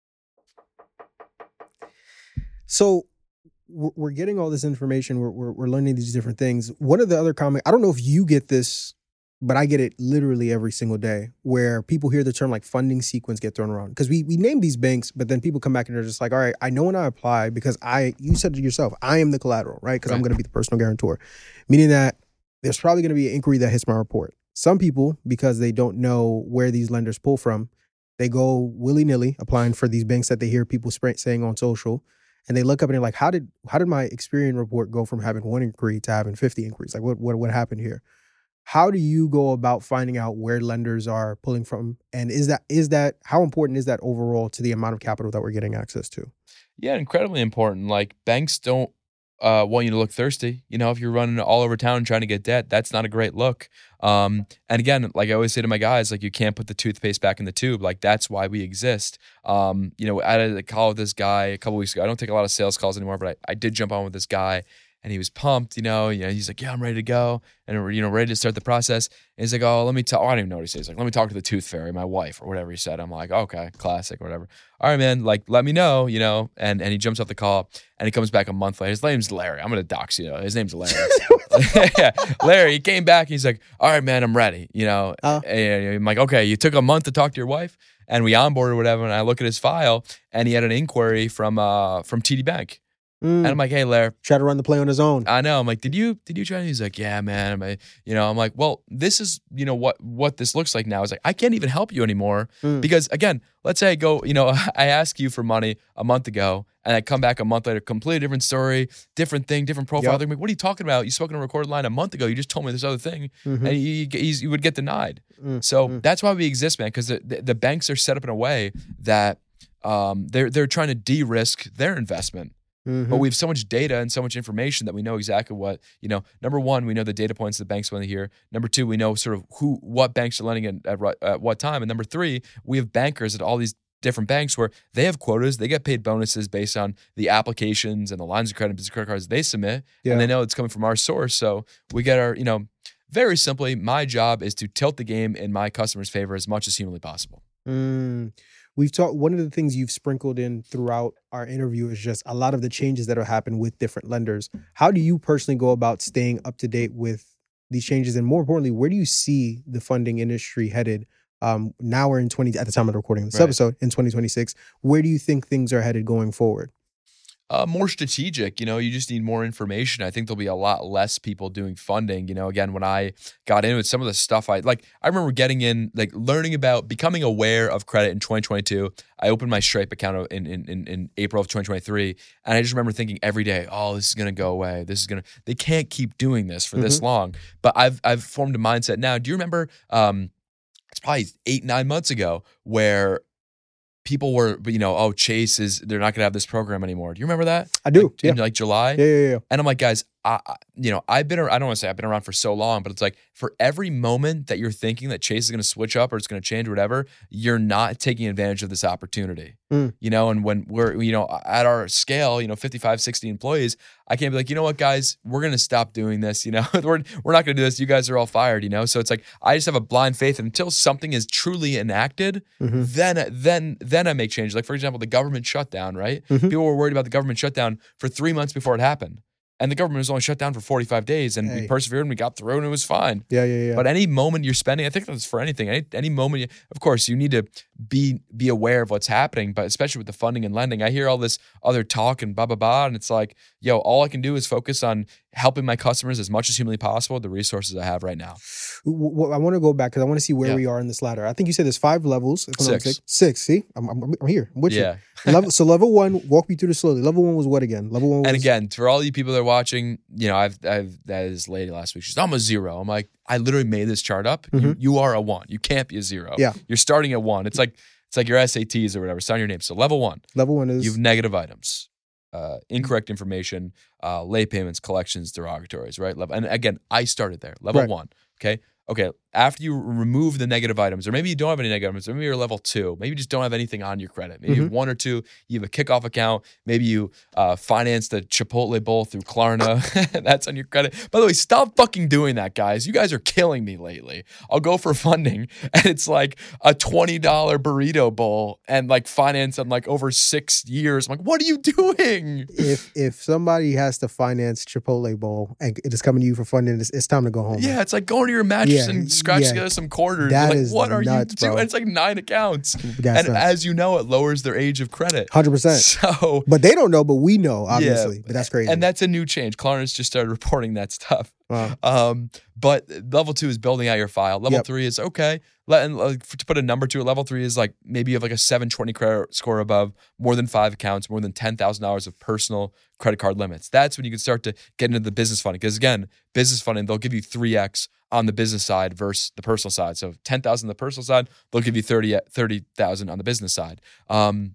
So we're we're getting all this information. We're, we're we're learning these different things. One of the other common, I don't know if you get this, but I get it literally every single day, where people hear the term like funding sequence get thrown around. Because we we name these banks, but then people come back and they're just like, all right, I know when I apply because I, you said it yourself, I am the collateral, right? Because I'm Right. going to be the personal guarantor. Meaning that there's probably going to be an inquiry that hits my report. Some people, because they don't know where these lenders pull from, they go willy-nilly applying for these banks that they hear people spray, saying on social. And they look up and they're like, how did how did my Experian report go from having one inquiry to having fifty inquiries? Like what what what happened here? How do you go about finding out where lenders are pulling from? And is that is that how important is that overall to the amount of capital that we're getting access to? Yeah, incredibly important. Like banks don't uh, want you to look thirsty. You know, if you're running all over town trying to get debt, that's not a great look. Um, and again, like I always say to my guys, like you can't put the toothpaste back in the tube. Like that's why we exist. Um, you know, I had a call with this guy a couple weeks ago. I don't take a lot of sales calls anymore, but I, I did jump on with this guy. And he was pumped, you know, you know, he's like, yeah, I'm ready to go. And we're, you know, ready to start the process. And he's like, oh, let me talk. Oh, I don't even know what he says. He's like, let me talk to the tooth fairy, my wife, or whatever he said. I'm like, okay, classic or whatever. All right, man, like, let me know, you know. And and he jumps off the call and he comes back a month later. His name's Larry. I'm going to dox you. Know. His name's Larry. yeah, Larry, he came back. He's like, all right, man, I'm ready, you know. Uh. And I'm like, okay, you took a month to talk to your wife? And we onboarded or whatever. And I look at his file and he had an inquiry from uh from T D Bank. Mm, And I'm like, hey, Larry. try to run the play on his own. I know. I'm like, did you did you try? And he's like, yeah, man. I'm like, you know, I'm like, well, this is, you know, what what this looks like now. Is like, I can't even help you anymore Mm. because again, let's say I go, you know, I ask you for money a month ago and I come back a month later, completely different story, different thing, different profile. Yep. They're like, what are you talking about? You spoke on a recorded line a month ago. You just told me this other thing, Mhm. and you, you, you would get denied. Mm, So mm. that's why we exist, man. Because the, the, the banks are set up in a way that um, they're they're trying to de-risk their investment. Mhm. But we have so much data and so much information that we know exactly what, you know, number one, we know the data points the banks want to hear. Number two, we know sort of who, what banks are lending at, at, ri- at what time. And number three, we have bankers at all these different banks where they have quotas. They get paid bonuses based on the applications and the lines of credit and business credit cards they submit. Yeah. And they know it's coming from our source. So we get our, you know, very simply, my job is to tilt the game in my customer's favor as much as humanly possible. Mm. We've talked, one of the things you've sprinkled in throughout our interview is just a lot of the changes that have happened with different lenders. How do you personally go about staying up to date with these changes? And more importantly, where do you see the funding industry headed? Um, now we're in twenty at the time of the recording of this Right. episode in twenty twenty-six. Where do you think things are headed going forward? Uh, more strategic, you know, you just need more information. I think there'll be a lot less people doing funding. You know, again, when I got into it, some of the stuff I like, I remember getting in, like learning about becoming aware of credit in twenty twenty-two. I opened my Stripe account in, in, in, in April of twenty twenty-three. And I just remember thinking every day, oh, this is going to go away. This is going to, they can't keep doing this for this long. But I've, I've formed a mindset now. Do you remember, um, it's probably eight, nine months ago where people were, you know, oh, Chase is, they're not going to have this program anymore. Do you remember that? I do. Like, yeah. in like July? Yeah, yeah, yeah. And I'm like, guys, I, I- you know, I've been, ar- I don't want to say I've been around for so long, but it's like for every moment that you're thinking that Chase is going to switch up or it's going to change or whatever, you're not taking advantage of this opportunity. Mm. You know, and when we're, you know, at our scale, you know, fifty-five, sixty employees, I can't be like, you know what, guys, we're going to stop doing this. You know, we're, we're not going to do this. You guys are all fired, you know? So it's like, I just have a blind faith until something is truly enacted, Mm-hmm. then, then, then I make changes. Like, for example, the government shutdown, right? Mhm. People were worried about the government shutdown for three months before it happened. And the government was only shut down for forty-five days and Hey. we persevered and we got through and it was fine. Yeah, yeah, yeah. But any moment you're spending, I think that's for anything. Any, any moment, you, of course, you need to be be aware of what's happening. But especially with the funding and lending, I hear all this other talk and blah blah blah, and it's like, yo, all I can do is focus on helping my customers as much as humanly possible with the resources I have right now. W- w- I want to go back because I want to see where Yeah. we are in this ladder. I think you said there's five levels. if I'm not Six. mistaken. Six. See, I'm, I'm, I'm here. I'm with Yeah. you. Level, so level one, walk me through this slowly. Level one was what again? Level one was And again, for all you people that are watching, you know, I've, I've that is lady last week. She's I'm a zero. I'm like, I literally made this chart up. You, Mhm. you are a one. You can't be a zero. Yeah. You're starting at one. It's like it's like your S A Ts or whatever. It's on your name. So level one, level one is you have negative items, uh, incorrect information, uh, late payments, collections, derogatories, right? Level, and again, I started there. Level Right. one. Okay. Okay. After you remove the negative items, or maybe you don't have any negative items, or maybe you're level two. Maybe you just don't have anything on your credit. Maybe you have one or two. You have a kickoff account. Maybe you uh, finance the Chipotle Bowl through Klarna. That's on your credit. By the way, stop fucking doing that, guys. You guys are killing me lately. I'll go for funding, and it's like a twenty dollar burrito bowl, and like finance on like over six years. I'm like, what are you doing? if if somebody has to finance Chipotle Bowl and it is coming to you for funding, it's, it's time to go home. man. Yeah, it's like going to your mattress Yeah, and scratch yeah. together some quarters. That Like, is what are nuts, you doing? bro. It's like nine accounts. That's and nuts. as you know, it lowers their age of credit. one hundred percent. So, But they don't know, but we know, obviously. yeah, But that's crazy. and that's a new change. Klarna's just started reporting that stuff. Wow. Um, but level two is building out your file. Level Yep. three is okay. Let, and like, to put a number to it, level three is like maybe you have like a seven twenty credit score above, more than five accounts, more than ten thousand dollars of personal credit card limits. That's when you can start to get into the business funding. Because again, business funding, they'll give you three X on the business side versus the personal side. So ten thousand on the personal side, they'll give you thirty thousand on the business side. Um,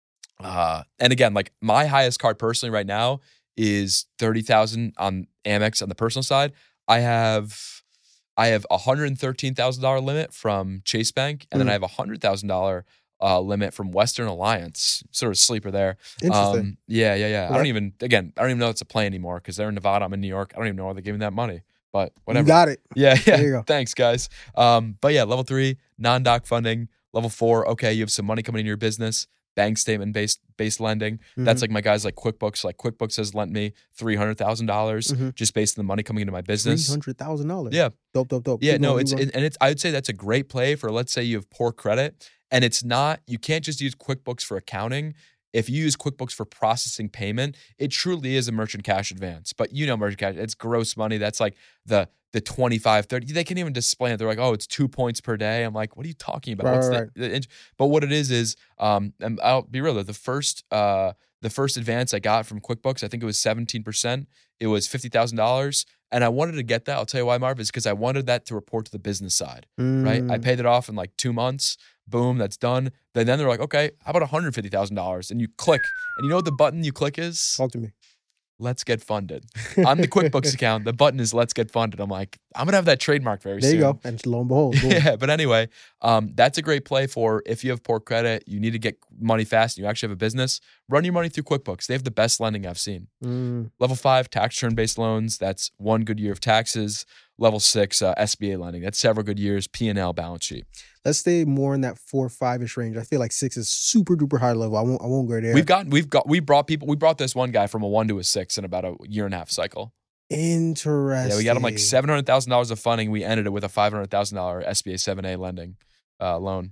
uh, and again, like my highest card personally right now is thirty thousand on Amex on the personal side. I have I have a one hundred thirteen thousand dollars limit from Chase Bank, and Mm. then I have a one hundred thousand dollars uh, limit from Western Alliance. Sort of sleeper there. Interesting. Um, yeah, yeah, yeah. I Okay. don't even, again, I don't even know it's a play anymore because they're in Nevada. I'm in New York. I don't even know why they gave me that money, but whatever. You got it. Yeah, yeah. There you go. Thanks, guys. Um, but yeah, level three, non-doc funding. Level four, okay, you have some money coming into your business. Bank statement based based lending. That's Mhm. like my guys like QuickBooks. Like QuickBooks has lent me three hundred thousand dollars Mhm. just based on the money coming into my Three business. hundred thousand dollars. Yeah. Dope, dope, dope. Yeah, Keep no, going, it's keep going. it, and it's I would say that's a great play for, let's say you have poor credit, and it's not, you can't just use QuickBooks for accounting. If you use QuickBooks for processing payment, it truly is a merchant cash advance. But you know merchant cash, it's gross money. That's like the the twenty-five, thirty. They can't even display it. They're like, oh, it's two points per day. I'm like, what are you talking about? Right, What's right, the, the int- but what it is is, um, and I'll be real, the first uh the first advance I got from QuickBooks, I think it was seventeen percent. It was fifty thousand dollars. And I wanted to get that. I'll tell you why, Marv, is because I wanted that to report to the business side, right? I Mm. paid it off in like two months. Boom, that's done. Then, then they're like, okay, how about one hundred fifty thousand dollars? And you click. And you know what the button you click is? Talk to me. Let's get funded. On the QuickBooks account, the button is let's get funded. I'm like, I'm going to have that trademark very There soon. you go. And lo and behold, boom. Yeah, but anyway, um, that's a great play for if you have poor credit, you need to get money fast, and you actually have a business, run your money through QuickBooks. They have the best lending I've seen. Mm. Level five, tax return-based loans. That's one good year of taxes. Level six, uh, S B A lending. That's several good years, P and L balance sheet. Let's stay more in that four, five-ish range. I feel like six is super duper high level. I won't I won't go there. We've gotten, we've got, we brought people, we brought this one guy from a one to a six in about a year and a half cycle. Interesting. Yeah, we got him like seven hundred thousand dollars of funding. We ended it with a five hundred thousand dollars S B A seven A lending uh, loan.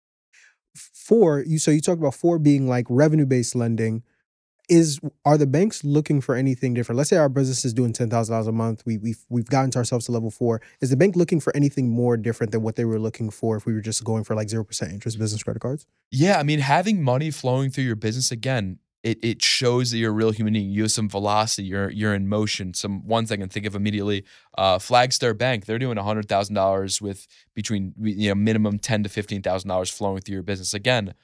Four, you so you talked about four being like revenue-based lending. Is are the banks looking for anything different? Let's say our business is doing ten thousand dollars a month. We we've we've gotten to ourselves to level four. Is the bank looking for anything more different than what they were looking for if we were just going for like zero percent interest business credit cards? Yeah, I mean, having money flowing through your business again, it it shows that you're a real human being. You have some velocity. You're you're in motion. Some ones I can think of immediately. Uh, Flagstar Bank, they're doing a hundred thousand dollars with between you know minimum ten to fifteen thousand dollars flowing through your business. Again,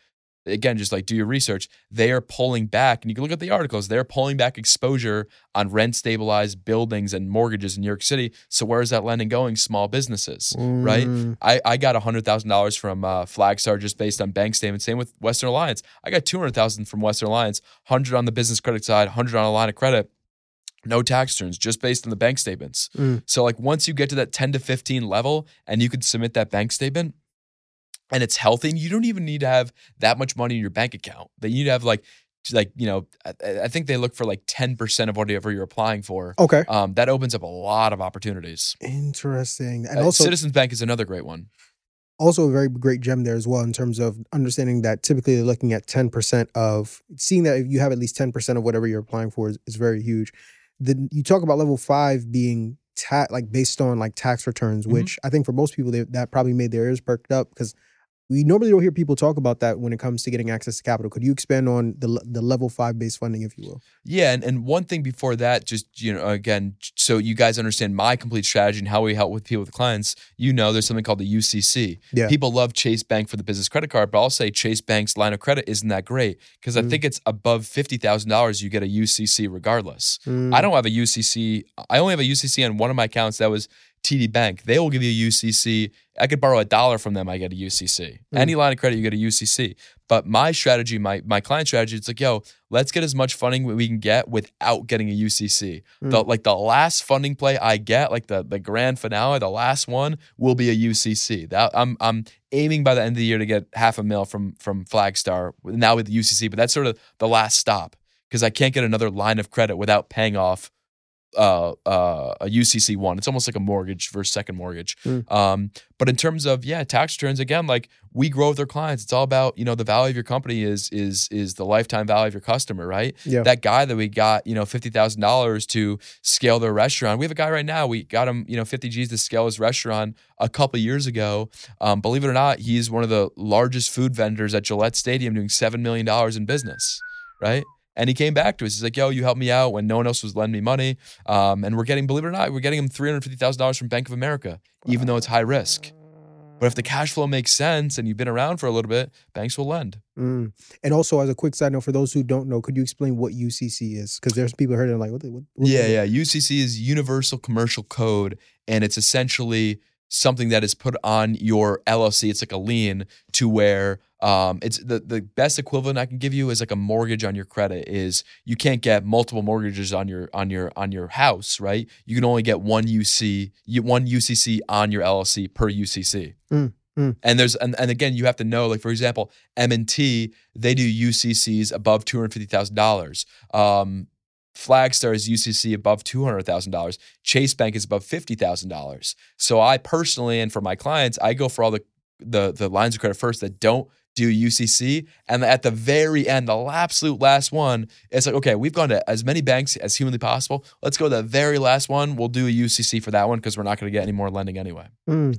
again, just like do your research, they are pulling back, and you can look at the articles, they're pulling back exposure on rent stabilized buildings and mortgages in New York City. So where is that lending going? Small businesses, mm. right? I, I got one hundred thousand dollars from uh, Flagstar just based on bank statements. Same with Western Alliance. I got two hundred thousand dollars from Western Alliance, one hundred on the business credit side, one hundred on a line of credit. No tax returns, just based on the bank statements. Mm. So like once you get to that ten to fifteen level and you can submit that bank statement, and it's healthy, and you don't even need to have that much money in your bank account. That you need to have like, like you know, I, I think they look for like ten percent of whatever you're applying for. Okay, um, that opens up a lot of opportunities. Interesting, and uh, also Citizens Bank is another great one. Also, a very great gem there as well in terms of understanding that typically they're looking at ten percent of seeing that if you have at least ten percent of whatever you're applying for is, is very huge. Then you talk about level five being ta- like based on like tax returns, mm-hmm. which I think for most people they, that probably made their ears perked up because we normally don't hear people talk about that when it comes to getting access to capital. Could you expand on the the level five base funding, if you will? Yeah, and, and one thing before that, just, you know, again, so you guys understand my complete strategy and how we help with people with clients, you know, there's something called the U C C. Yeah. People love Chase Bank for the business credit card, but I'll say Chase Bank's line of credit isn't that great because mm. I think it's above fifty thousand dollars you get a U C C regardless. Mm. I don't have a U C C. I only have a U C C on one of my accounts that was T D Bank. They will give you a U C C. I could borrow a dollar from them, I get a U C C. Mm. Any line of credit, you get a U C C. But my strategy, my my client strategy, it's like, yo, let's get as much funding we can get without getting a U C C. Mm. The, like the last funding play I get, like the the grand finale, the last one will be a U C C. That I'm I'm aiming by the end of the year to get half a mil from from Flagstar now with the U C C. But that's sort of the last stop because I can't get another line of credit without paying off Uh, uh, a U C C one. It's almost like a mortgage versus second mortgage. Mm. Um, but in terms of yeah, tax returns, again, like we grow with our clients. It's all about, you know, the value of your company is is is the lifetime value of your customer, right? Yeah. That guy that we got, you know, fifty thousand dollars to scale their restaurant. We have a guy right now. We got him, you know, fifty G's to scale his restaurant a couple years ago. Um, believe it or not, he's one of the largest food vendors at Gillette Stadium, doing seven million dollars in business, right? And he came back to us. He's like, yo, you helped me out when no one else was lending me money. Um, and we're getting, believe it or not, we're getting him three hundred fifty thousand dollars from Bank of America, even though it's high risk. But if the cash flow makes sense and you've been around for a little bit, banks will lend. Mm. And also, as a quick side note, for those who don't know, could you explain what U C C is? Because there's people heard it like, what? what, what yeah, yeah. U C C is Universal Commercial Code, and it's essentially something that is put on your L L C. It's like a lien to where um, it's the, the best equivalent I can give you is like a mortgage on your credit is you can't get multiple mortgages on your on your on your house, right? You can only get one U C one U C C on your L L C per U C C. Mm, mm. And there's and, and again, you have to know, like for example, M and T, they do U C Cs above two hundred fifty thousand dollars. Um, Flagstar is U C C above two hundred thousand dollars. Chase Bank is above fifty thousand dollars. So I personally, and for my clients, I go for all the, the, the lines of credit first that don't do U C C. And at the very end, the absolute last one, it's like, okay, we've gone to as many banks as humanly possible. Let's go to the very last one. We'll do a U C C for that one because we're not going to get any more lending anyway. Mm.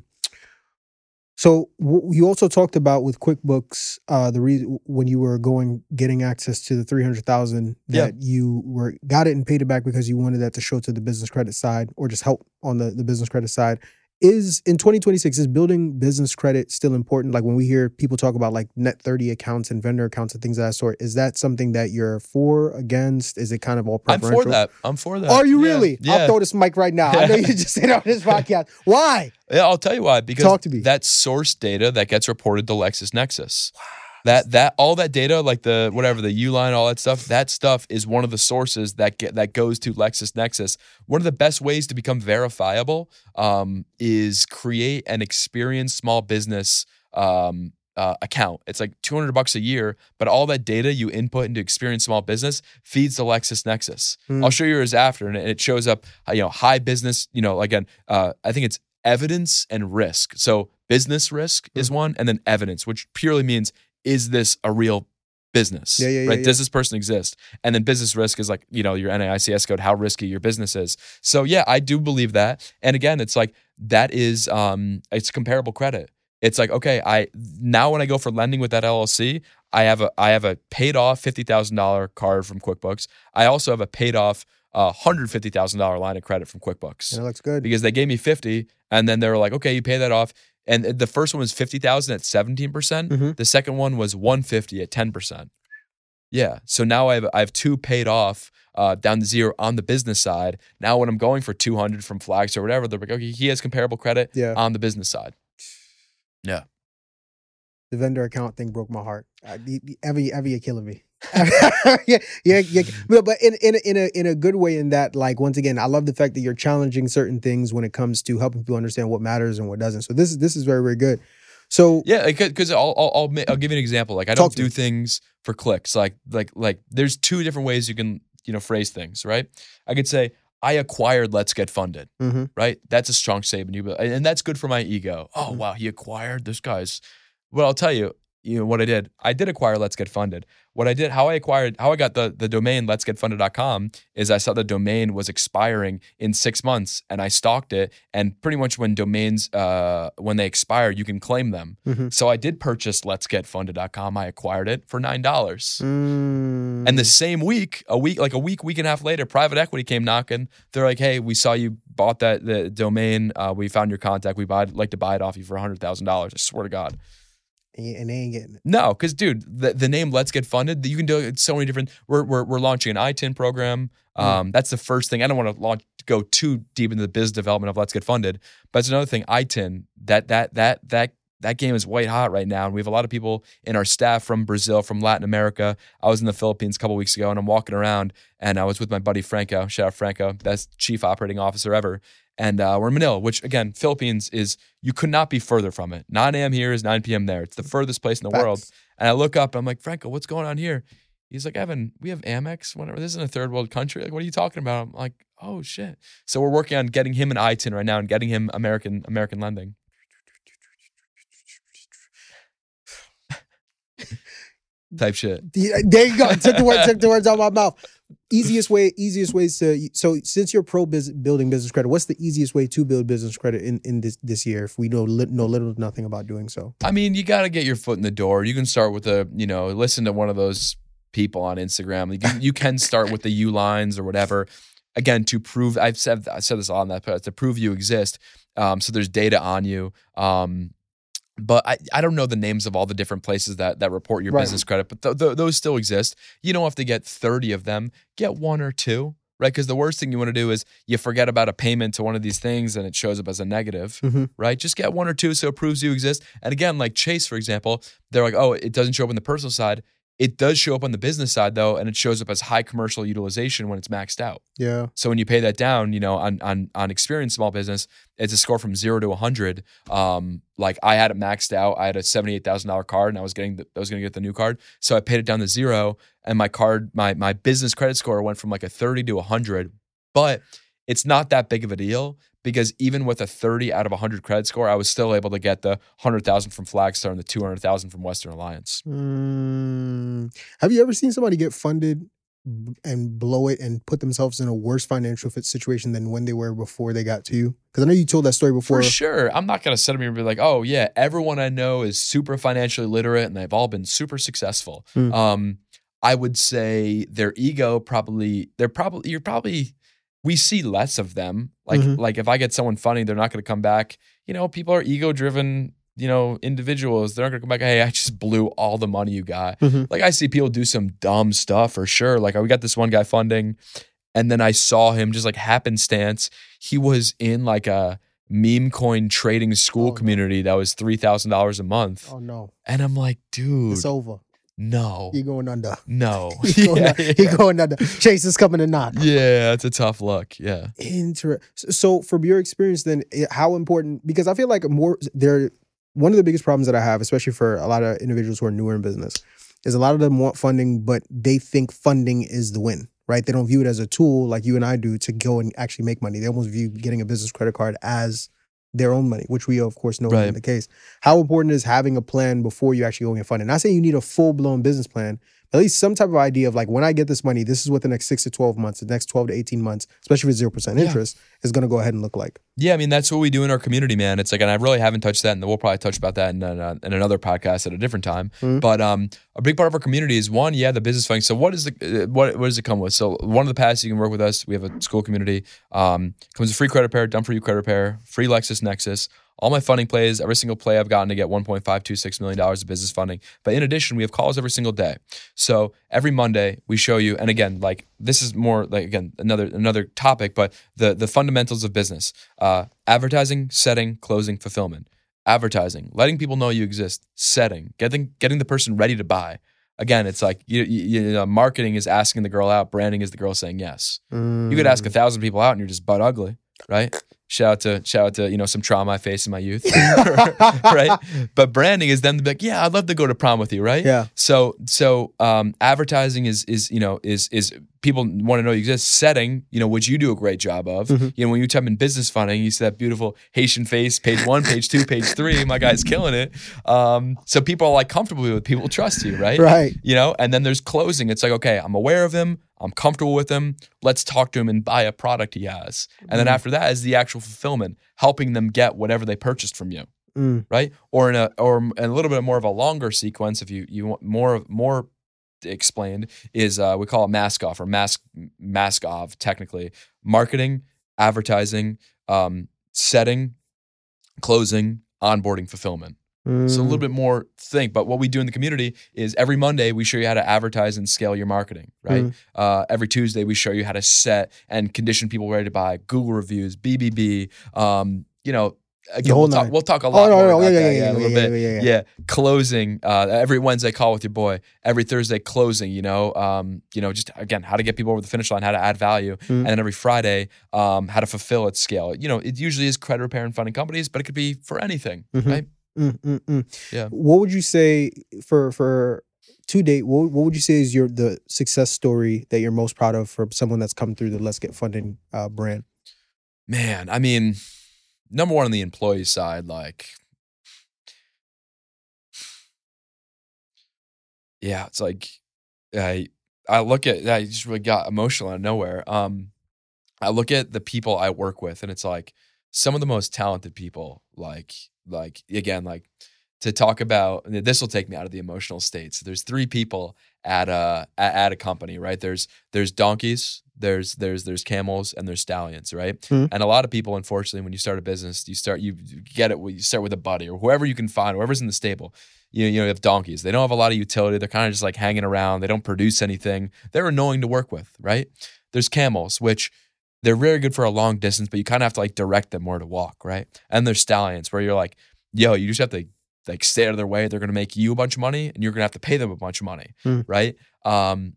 So w- you also talked about with QuickBooks, uh, the reason when you were going getting access to the three hundred thousand that yeah. you were got it and paid it back because you wanted that to show to the business credit side or just help on the, the business credit side. Is in twenty twenty-six, is building business credit still important? Like when we hear people talk about like net thirty accounts and vendor accounts and things of that sort, is that something that you're for, against? Is it kind of all preferential? I'm for that. I'm for that. Are you yeah. really? Yeah. I'll throw this mic right now. I know you just said it on this podcast. Why? Yeah, I'll tell you why. Because Talk to me. That's source data that gets reported to LexisNexis. Wow. That that all that data, like the whatever the Uline, all that stuff, that stuff is one of the sources that get that goes to LexisNexis. One of the best ways to become verifiable um, is create an experienced small business um, uh, account. It's like two hundred bucks a year, but all that data you input into experienced small business feeds to LexisNexis. Mm. I'll show you yours after, and it shows up, you know, high business. You know, again, uh, I think it's evidence and risk. So business risk mm. is one, and then evidence, which purely means, is this a real business? Yeah, yeah, right? Yeah, Does yeah. this person exist? And then business risk is like, you know, your N A I C S code, how risky your business is. So yeah, I do believe that. And again, it's like, that is, um, it's comparable credit. It's like, okay, I, now when I go for lending with that L L C, I have a, I have a paid off fifty thousand dollars card from QuickBooks. I also have a paid off uh, one hundred fifty thousand dollars line of credit from QuickBooks. Yeah, that looks good. Because they gave me fifty and then they were like, okay, you pay that off. And the first one was fifty thousand at seventeen percent. Mm-hmm. The second one was one fifty at ten percent. Yeah. So now I have I have two paid off uh, down to zero on the business side. Now when I'm going for two hundred from Flags or whatever, they're like, okay, he has comparable credit Yeah. on the business side. Yeah. The vendor account thing broke my heart. Uh, the, the, every every you're killing me. yeah, yeah, yeah. But, but in in a, in a in a good way. In that, like, once again, I love the fact that you're challenging certain things when it comes to helping people understand what matters and what doesn't. So this is this is very very good. So yeah, because I'll, I'll I'll I'll give you an example. Like I don't do me. things for clicks. Like like like there's two different ways you can you know phrase things. Right? I could say I acquired Let's Get Funded. Mm-hmm. Right? That's a strong statement. And that's good for my ego. Oh Mm-hmm. wow, he acquired this guy's. Well, I'll tell you, you know what I did. I did acquire Let's Get Funded. What I did, how I acquired, how I got the the domain let's get funded dot com is I saw the domain was expiring in six months, and I stalked it. And pretty much when domains, uh, when they expire, you can claim them. Mm-hmm. So I did purchase let's get funded dot com. I acquired it for nine dollars. Mm. And the same week, a week, like a week, week and a half later, private equity came knocking. They're like, "Hey, we saw you bought that the domain. Uh, we found your contact. We would like to buy it off you for a hundred thousand dollars." I swear to God. And they ain't getting it. No, because dude, the, the name Let's Get Funded, you can do it so many different. We're we're, we're launching an I T I N program. Um, mm. That's the first thing. I don't want to launch go too deep into the business development of Let's Get Funded, but it's another thing. I T I N that that that that that game is white hot right now, and we have a lot of people in our staff from Brazil, from Latin America. I was in the Philippines a couple weeks ago, and I'm walking around, and I was with my buddy Franco. Shout out Franco, best chief operating officer ever. And uh, we're in Manila, which again, Philippines is, you could not be further from it. nine a.m. here is nine p.m. there. It's the furthest place in the Facts. world. And I look up and I'm like, Franco, what's going on here? He's like, Evan, we have Amex. Whatever. This isn't a third world country. Like, what are you talking about? I'm like, oh shit. So we're working on getting him an I T I N right now and getting him American American lending. Type shit. There you go. Took the words, took the words out of my mouth. Easiest way, easiest ways to, so since you're pro business, building business credit, what's the easiest way to build business credit in, in this this year if we know li- know little to nothing about doing so? I mean, you got to get your foot in the door. You can start with a, you know, listen to one of those people on Instagram. You can, you can start with the U lines or whatever. Again, to prove, I've said I said this on that, but to prove you exist. Um, so there's data on you. Um, But I, I don't know the names of all the different places that that report your right. business credit, but th- th- those still exist. You don't have to get thirty of them. Get one or two, right? Because the worst thing you want to do is you forget about a payment to one of these things and it shows up as a negative, mm-hmm. right? Just get one or two so it proves you exist. And again, like Chase, for example, they're like, oh, it doesn't show up on the personal side. It does show up on the business side though, and it shows up as high commercial utilization when it's maxed out. Yeah. So when you pay that down, you know, on on on experienced small business, it's a score from zero to a hundred. Um, like I had it maxed out. I had a seventy-eight thousand dollar card, and I was getting the, I was going to get the new card. So I paid it down to zero, and my card, my my business credit score went from like a thirty to a hundred. But it's not that big of a deal because even with a thirty out of a hundred credit score, I was still able to get the hundred thousand from Flagstar and the two hundred thousand from Western Alliance. Mm. Have you ever seen somebody get funded and blow it and put themselves in a worse financial fit situation than when they were before they got to you? Because I know you told that story before. For sure. I'm not going to sit up here and be like, oh yeah, everyone I know is super financially literate and they've all been super successful. Mm. Um, I would say their ego probably, they're probably, you're probably, we see less of them. Like, mm-hmm. like if I get someone funny, they're not going to come back. You know, people are ego driven, you know, individuals. They're not going to come back. Hey, I just blew all the money you got. Mm-hmm. Like I see people do some dumb stuff for sure. Like we got this one guy funding and then I saw him just like happenstance. He was in like a meme coin trading school oh, community no. that was three thousand dollars a month. Oh no. And I'm like, dude. It's over. No. You're going under. No. He's going, yeah, yeah. He going under. Chase is coming to knock. Yeah, it's a tough look. Yeah. Inter- so from your experience then, how important, because I feel like more there, one of the biggest problems that I have, especially for a lot of individuals who are newer in business, is a lot of them want funding, but they think funding is the win, right? They don't view it as a tool like you and I do to go and actually make money. They almost view getting a business credit card as their own money, which we of course know right. isn't the case. How important is having a plan before you actually go and get funded? Not saying you need a full-blown business plan, but at least some type of idea of like, when I get this money, this is what the next six to twelve months, the next twelve to eighteen months, especially with zero percent interest, yeah. is going to go ahead and look like. Yeah, I mean, that's what we do in our community, man. It's like, and I really haven't touched that, and we'll probably touch about that in, uh, in another podcast at a different time. Mm-hmm. But um, a big part of our community is one, yeah, the business funding. So what is the uh, what what does it come with? So one of the paths you can work with us. We have a school community. Um, comes a free credit repair, done for you credit repair, free LexisNexis. all my funding plays, every single play I've gotten to get one point five two six million dollars of business funding. But in addition, we have calls every single day. So every Monday we show you, and again, like this is more like, again, another another topic, but the, the fundamentals of business, uh, advertising, setting, closing, fulfillment. Advertising, letting people know you exist. Setting, getting getting the person ready to buy. Again, it's like you, you, you know, marketing is asking the girl out. Branding is the girl saying yes. Mm. You could ask a thousand people out and you're just butt ugly, right? Shout out to shout out to you know some trauma I faced in my youth, right? But branding is them to be like, yeah, I'd love to go to prom with you, right? Yeah. So so um, advertising is is you know is is people want to know you exist. Setting, you know, which you do a great job of. Mm-hmm. You know, when you type in business funding, you see that beautiful Haitian face, page one, page two, page three. My guy's killing it. Um, so people are like comfortable with, people trust you, right? Right. You know, and then there's closing. It's like, okay, I'm aware of him. I'm comfortable with him. Let's talk to him and buy a product he has. And then mm. after that is the actual fulfillment, helping them get whatever they purchased from you, mm. right? Or in a or in a little bit more of a longer sequence, if you you want more more explained, is uh, we call it mask off or mask mask off technically. Marketing, advertising, um, setting, closing, onboarding, fulfillment. So a little bit more thing, but what we do in the community is every Monday we show you how to advertise and scale your marketing, right? Mm. Uh, every Tuesday we show you how to set and condition people ready to buy, Google reviews, B B B, um, you know, again, we'll talk, we'll talk a lot oh, no, more no, about yeah, that, yeah, yeah, yeah, a little yeah, bit. Yeah, yeah, yeah. yeah. Closing, uh, every Wednesday call with your boy, every Thursday closing, you know, um, you know, just again, how to get people over the finish line, how to add value. Mm. And then every Friday, um, how to fulfill at scale. You know, it usually is credit repair and funding companies, but it could be for anything, mm-hmm. right? Mm, mm, mm. Yeah. What would you say for for to date? What, what would you say is your the success story that you're most proud of for someone that's come through the Let's Get Funding uh, brand? Man, I mean, number one on the employee side, like, yeah, it's like I I look at I just really got emotional out of nowhere. Um, I look at the people I work with, and it's like some of the most talented people, like. Like, again, like to talk about, this will take me out of the emotional state. So there's three people at a, at a company, right? There's, there's donkeys, there's, there's, there's camels, and there's stallions, right? Mm-hmm. And a lot of people, unfortunately, when you start a business, you start, you get it, you start with a buddy or whoever you can find, whoever's in the stable. You know, you know, you have donkeys. They don't have a lot of utility. They're kind of just like hanging around. They don't produce anything. They're annoying to work with, right? There's camels, which they're very good for a long distance, but you kind of have to like direct them where to walk, right? And there's stallions where you're like, yo, you just have to like stay out of their way. They're going to make you a bunch of money and you're going to have to pay them a bunch of money, mm. right? Um,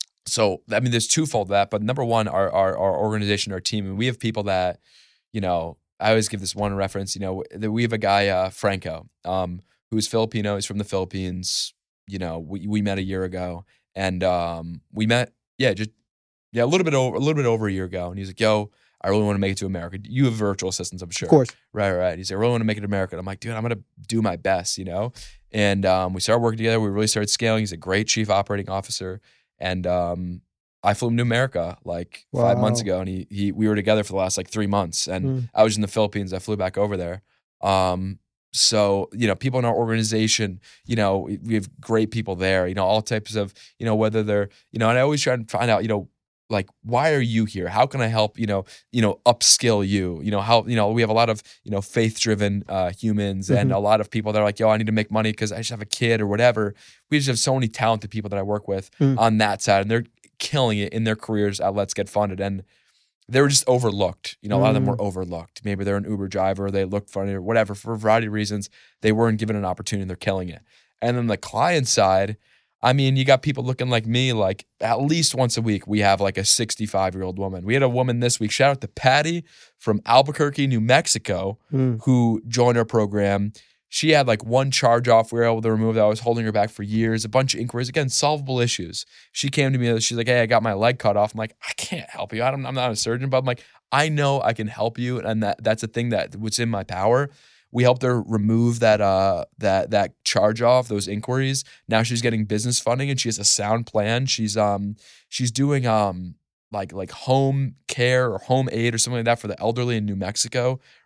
so, I mean, there's twofold that, but number one, our, our, our organization, our team, and we have people that, you know, I always give this one reference, you know, we have a guy, uh, Franco, um, who's Filipino. He's from the Philippines. You know, we, we met a year ago and um, we met, yeah, just, Yeah, a little bit over a little bit over a year ago, and he's like, "Yo, I really want to make it to America." You have virtual assistants, I'm sure. Of course. Right, right. He's like, "I really want to make it to America." And I'm like, "Dude, I'm gonna do my best," you know. And um, we started working together. We really started scaling. He's a great chief operating officer, and um, I flew him to America like wow. five months ago, and he he we were together for the last like three months. And mm. I was in the Philippines. I flew back over there. Um, So, you know, people in our organization, you know, we have great people there, you know, all types of, you know, whether they're, you know, and I always try to find out, you know, like, why are you here? How can I help, you know, you know, upskill you? You know, how, you know, we have a lot of, you know, faith-driven uh, humans mm-hmm. and a lot of people that are like, yo, I need to make money because I just have a kid or whatever. We just have so many talented people that I work with mm. on that side, and they're killing it in their careers at Let's Get Funded. And they were just overlooked. You know, a lot mm. of them were overlooked. Maybe they're an Uber driver, they looked funny or whatever. For a variety of reasons, they weren't given an opportunity and they're killing it. And then the client side, I mean, you got people looking like me, like at least once a week, we have like a sixty-five-year-old woman. We had a woman this week, shout out to Patty from Albuquerque, New Mexico, mm. who joined our program. She had like one charge off we were able to remove that was holding her back for years, a bunch of inquiries, again, solvable issues. She came to me, she's like, hey, I got my leg cut off. I'm like, I can't help you. I don't, I'm not a surgeon, but I'm like, I know I can help you. And that that's a thing that was in my power. We helped her remove that uh that that charge off, those inquiries. Now she's getting business funding and she has a sound plan. She's um she's doing um like like home care or home aid or something like that for the elderly in New Mexico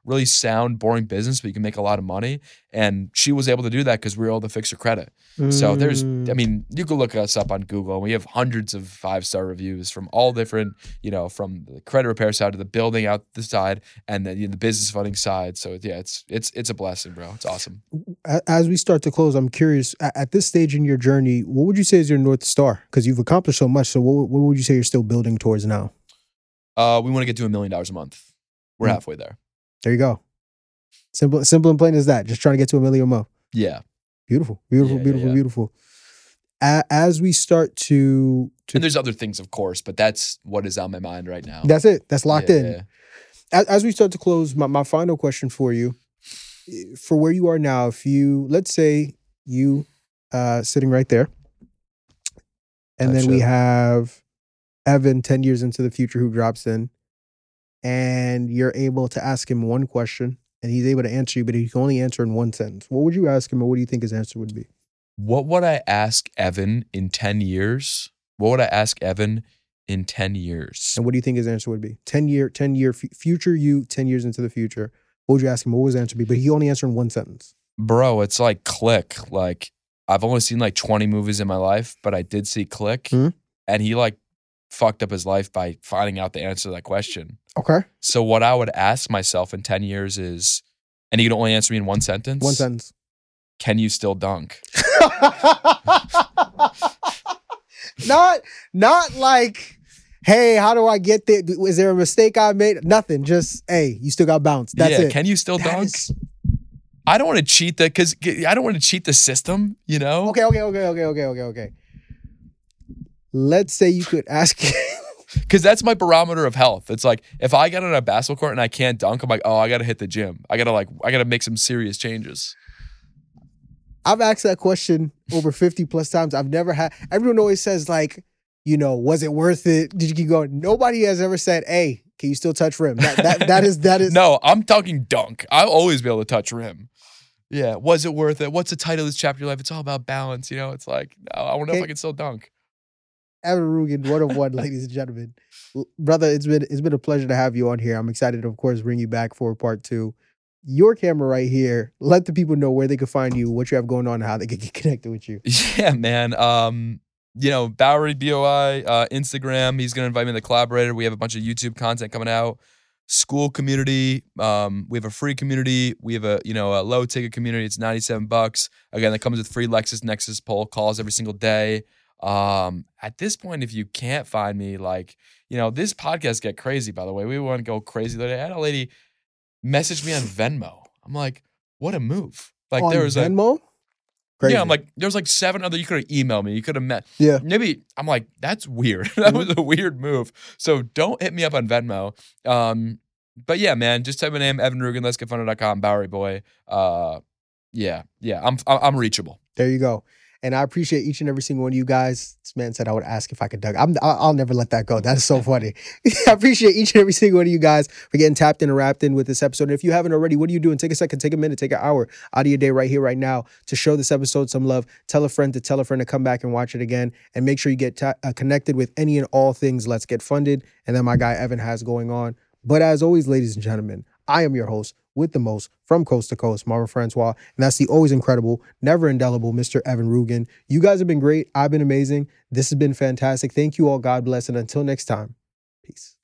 really sound, boring business, but you can make a lot of money. And she was able to do that because we were able to fix her credit. Mm. So there's, I mean, you can look us up on Google. And we have hundreds of five-star reviews from all different, you know, from the credit repair side to the building out the side and then you know, the business funding side. So yeah, it's it's it's a blessing, bro. It's awesome. As we start to close, I'm curious, at this stage in your journey, what would you say is your North Star? Because you've accomplished so much. So what, what would you say you're still building towards now? Uh, we want to get to a million dollars a month. We're mm. halfway there. There you go. Simple, simple and plain as that. Just trying to get to a million a month. Yeah. Beautiful, beautiful, yeah, beautiful, yeah, yeah. beautiful. A- as we start to, to, and there's other things, of course, but that's what is on my mind right now. That's it. That's locked yeah, in. Yeah. As, as we start to close, my, my final question for you, for where you are now, if you, let's say you uh, sitting right there, and gotcha. Then we have Evan ten years into the future who drops in, and you're able to ask him one question, and he's able to answer you, but he can only answer in one sentence. What would you ask him, or what do you think his answer would be? What would I ask Evan in ten years? What would I ask Evan in ten years? And what do you think his answer would be? ten year, ten year f- future you, ten years into the future. What would you ask him? What would his answer be? But he only answered in one sentence. Bro, it's like Click. Like, I've only seen like twenty movies in my life, but I did see Click. Mm-hmm. And he like fucked up his life by finding out the answer to that question. Okay. So what I would ask myself in ten years is, and he can only answer me in one sentence. One sentence. Can you still dunk? not, not like, hey, how do I get there? Is there a mistake I made? Nothing. Just, hey, you still got bounce. That's yeah, it. Can you still that dunk? Is... I don't want to cheat that because I don't want to cheat the system, you know? Okay, okay, okay, okay, okay, okay, okay. Let's say you could ask... Because that's my barometer of health. It's like, if I get on a basketball court and I can't dunk, I'm like, oh, I got to hit the gym. I got to like, I got to make some serious changes. I've asked that question over fifty plus times. I've never had, everyone always says like, you know, was it worth it? Did you keep going? Nobody has ever said, hey, can you still touch rim? That that, that is, that is. No, I'm talking dunk. I'll always be able to touch rim. Yeah. Was it worth it? What's the title of this chapter of your life? It's all about balance. You know, it's like, no, I want to know if I can still dunk. Evan Rugen, one of one, ladies and gentlemen. Brother, it's been it's been a pleasure to have you on here. I'm excited to, of course, bring you back for part two. Your camera right here. Let the people know where they can find you, what you have going on, and how they can get connected with you. Yeah, man. Um, you know, Bowery, B O I, uh, Instagram. He's going to invite me to the Collaborator. We have a bunch of YouTube content coming out. School community. Um, we have a free community. We have a, you know, a low ticket community. It's ninety-seven bucks. Again, that comes with free LexisNexis poll calls every single day. Um, at this point, if you can't find me, like, you know, this podcast get crazy, by the way. We want to go crazy. I had a lady message me on Venmo. I'm like, what a move. Like, on there was Venmo? a Crazy. Yeah, I'm like, there's like seven other, you could have emailed me. You could have met. Yeah. Maybe, I'm like, that's weird. That was a weird move. So don't hit me up on Venmo. Um, but yeah, man, just type my name, Evan Rugen, let's get funded dot com, Bowery Boy. Uh, yeah, yeah, I'm I'm reachable. There you go. And I appreciate each and every single one of you guys. This man said I would ask if I could dunk. I'm, I'll never let that go. That is so funny. I appreciate each and every single one of you guys for getting tapped in and wrapped in with this episode. And if you haven't already, what are you doing? Take a second, take a minute, take an hour out of your day right here, right now to show this episode some love. Tell a friend to tell a friend to come back and watch it again. And make sure you get ta- uh, connected with any and all things Let's Get Funded and then my guy Evan has going on. But as always, ladies and gentlemen, I am your host with the most from coast to coast, Marvin Francois, and that's the always incredible, never indelible Mister Evan Rugen. You guys have been great. I've been amazing. This has been fantastic. Thank you all. God bless. And until next time, peace.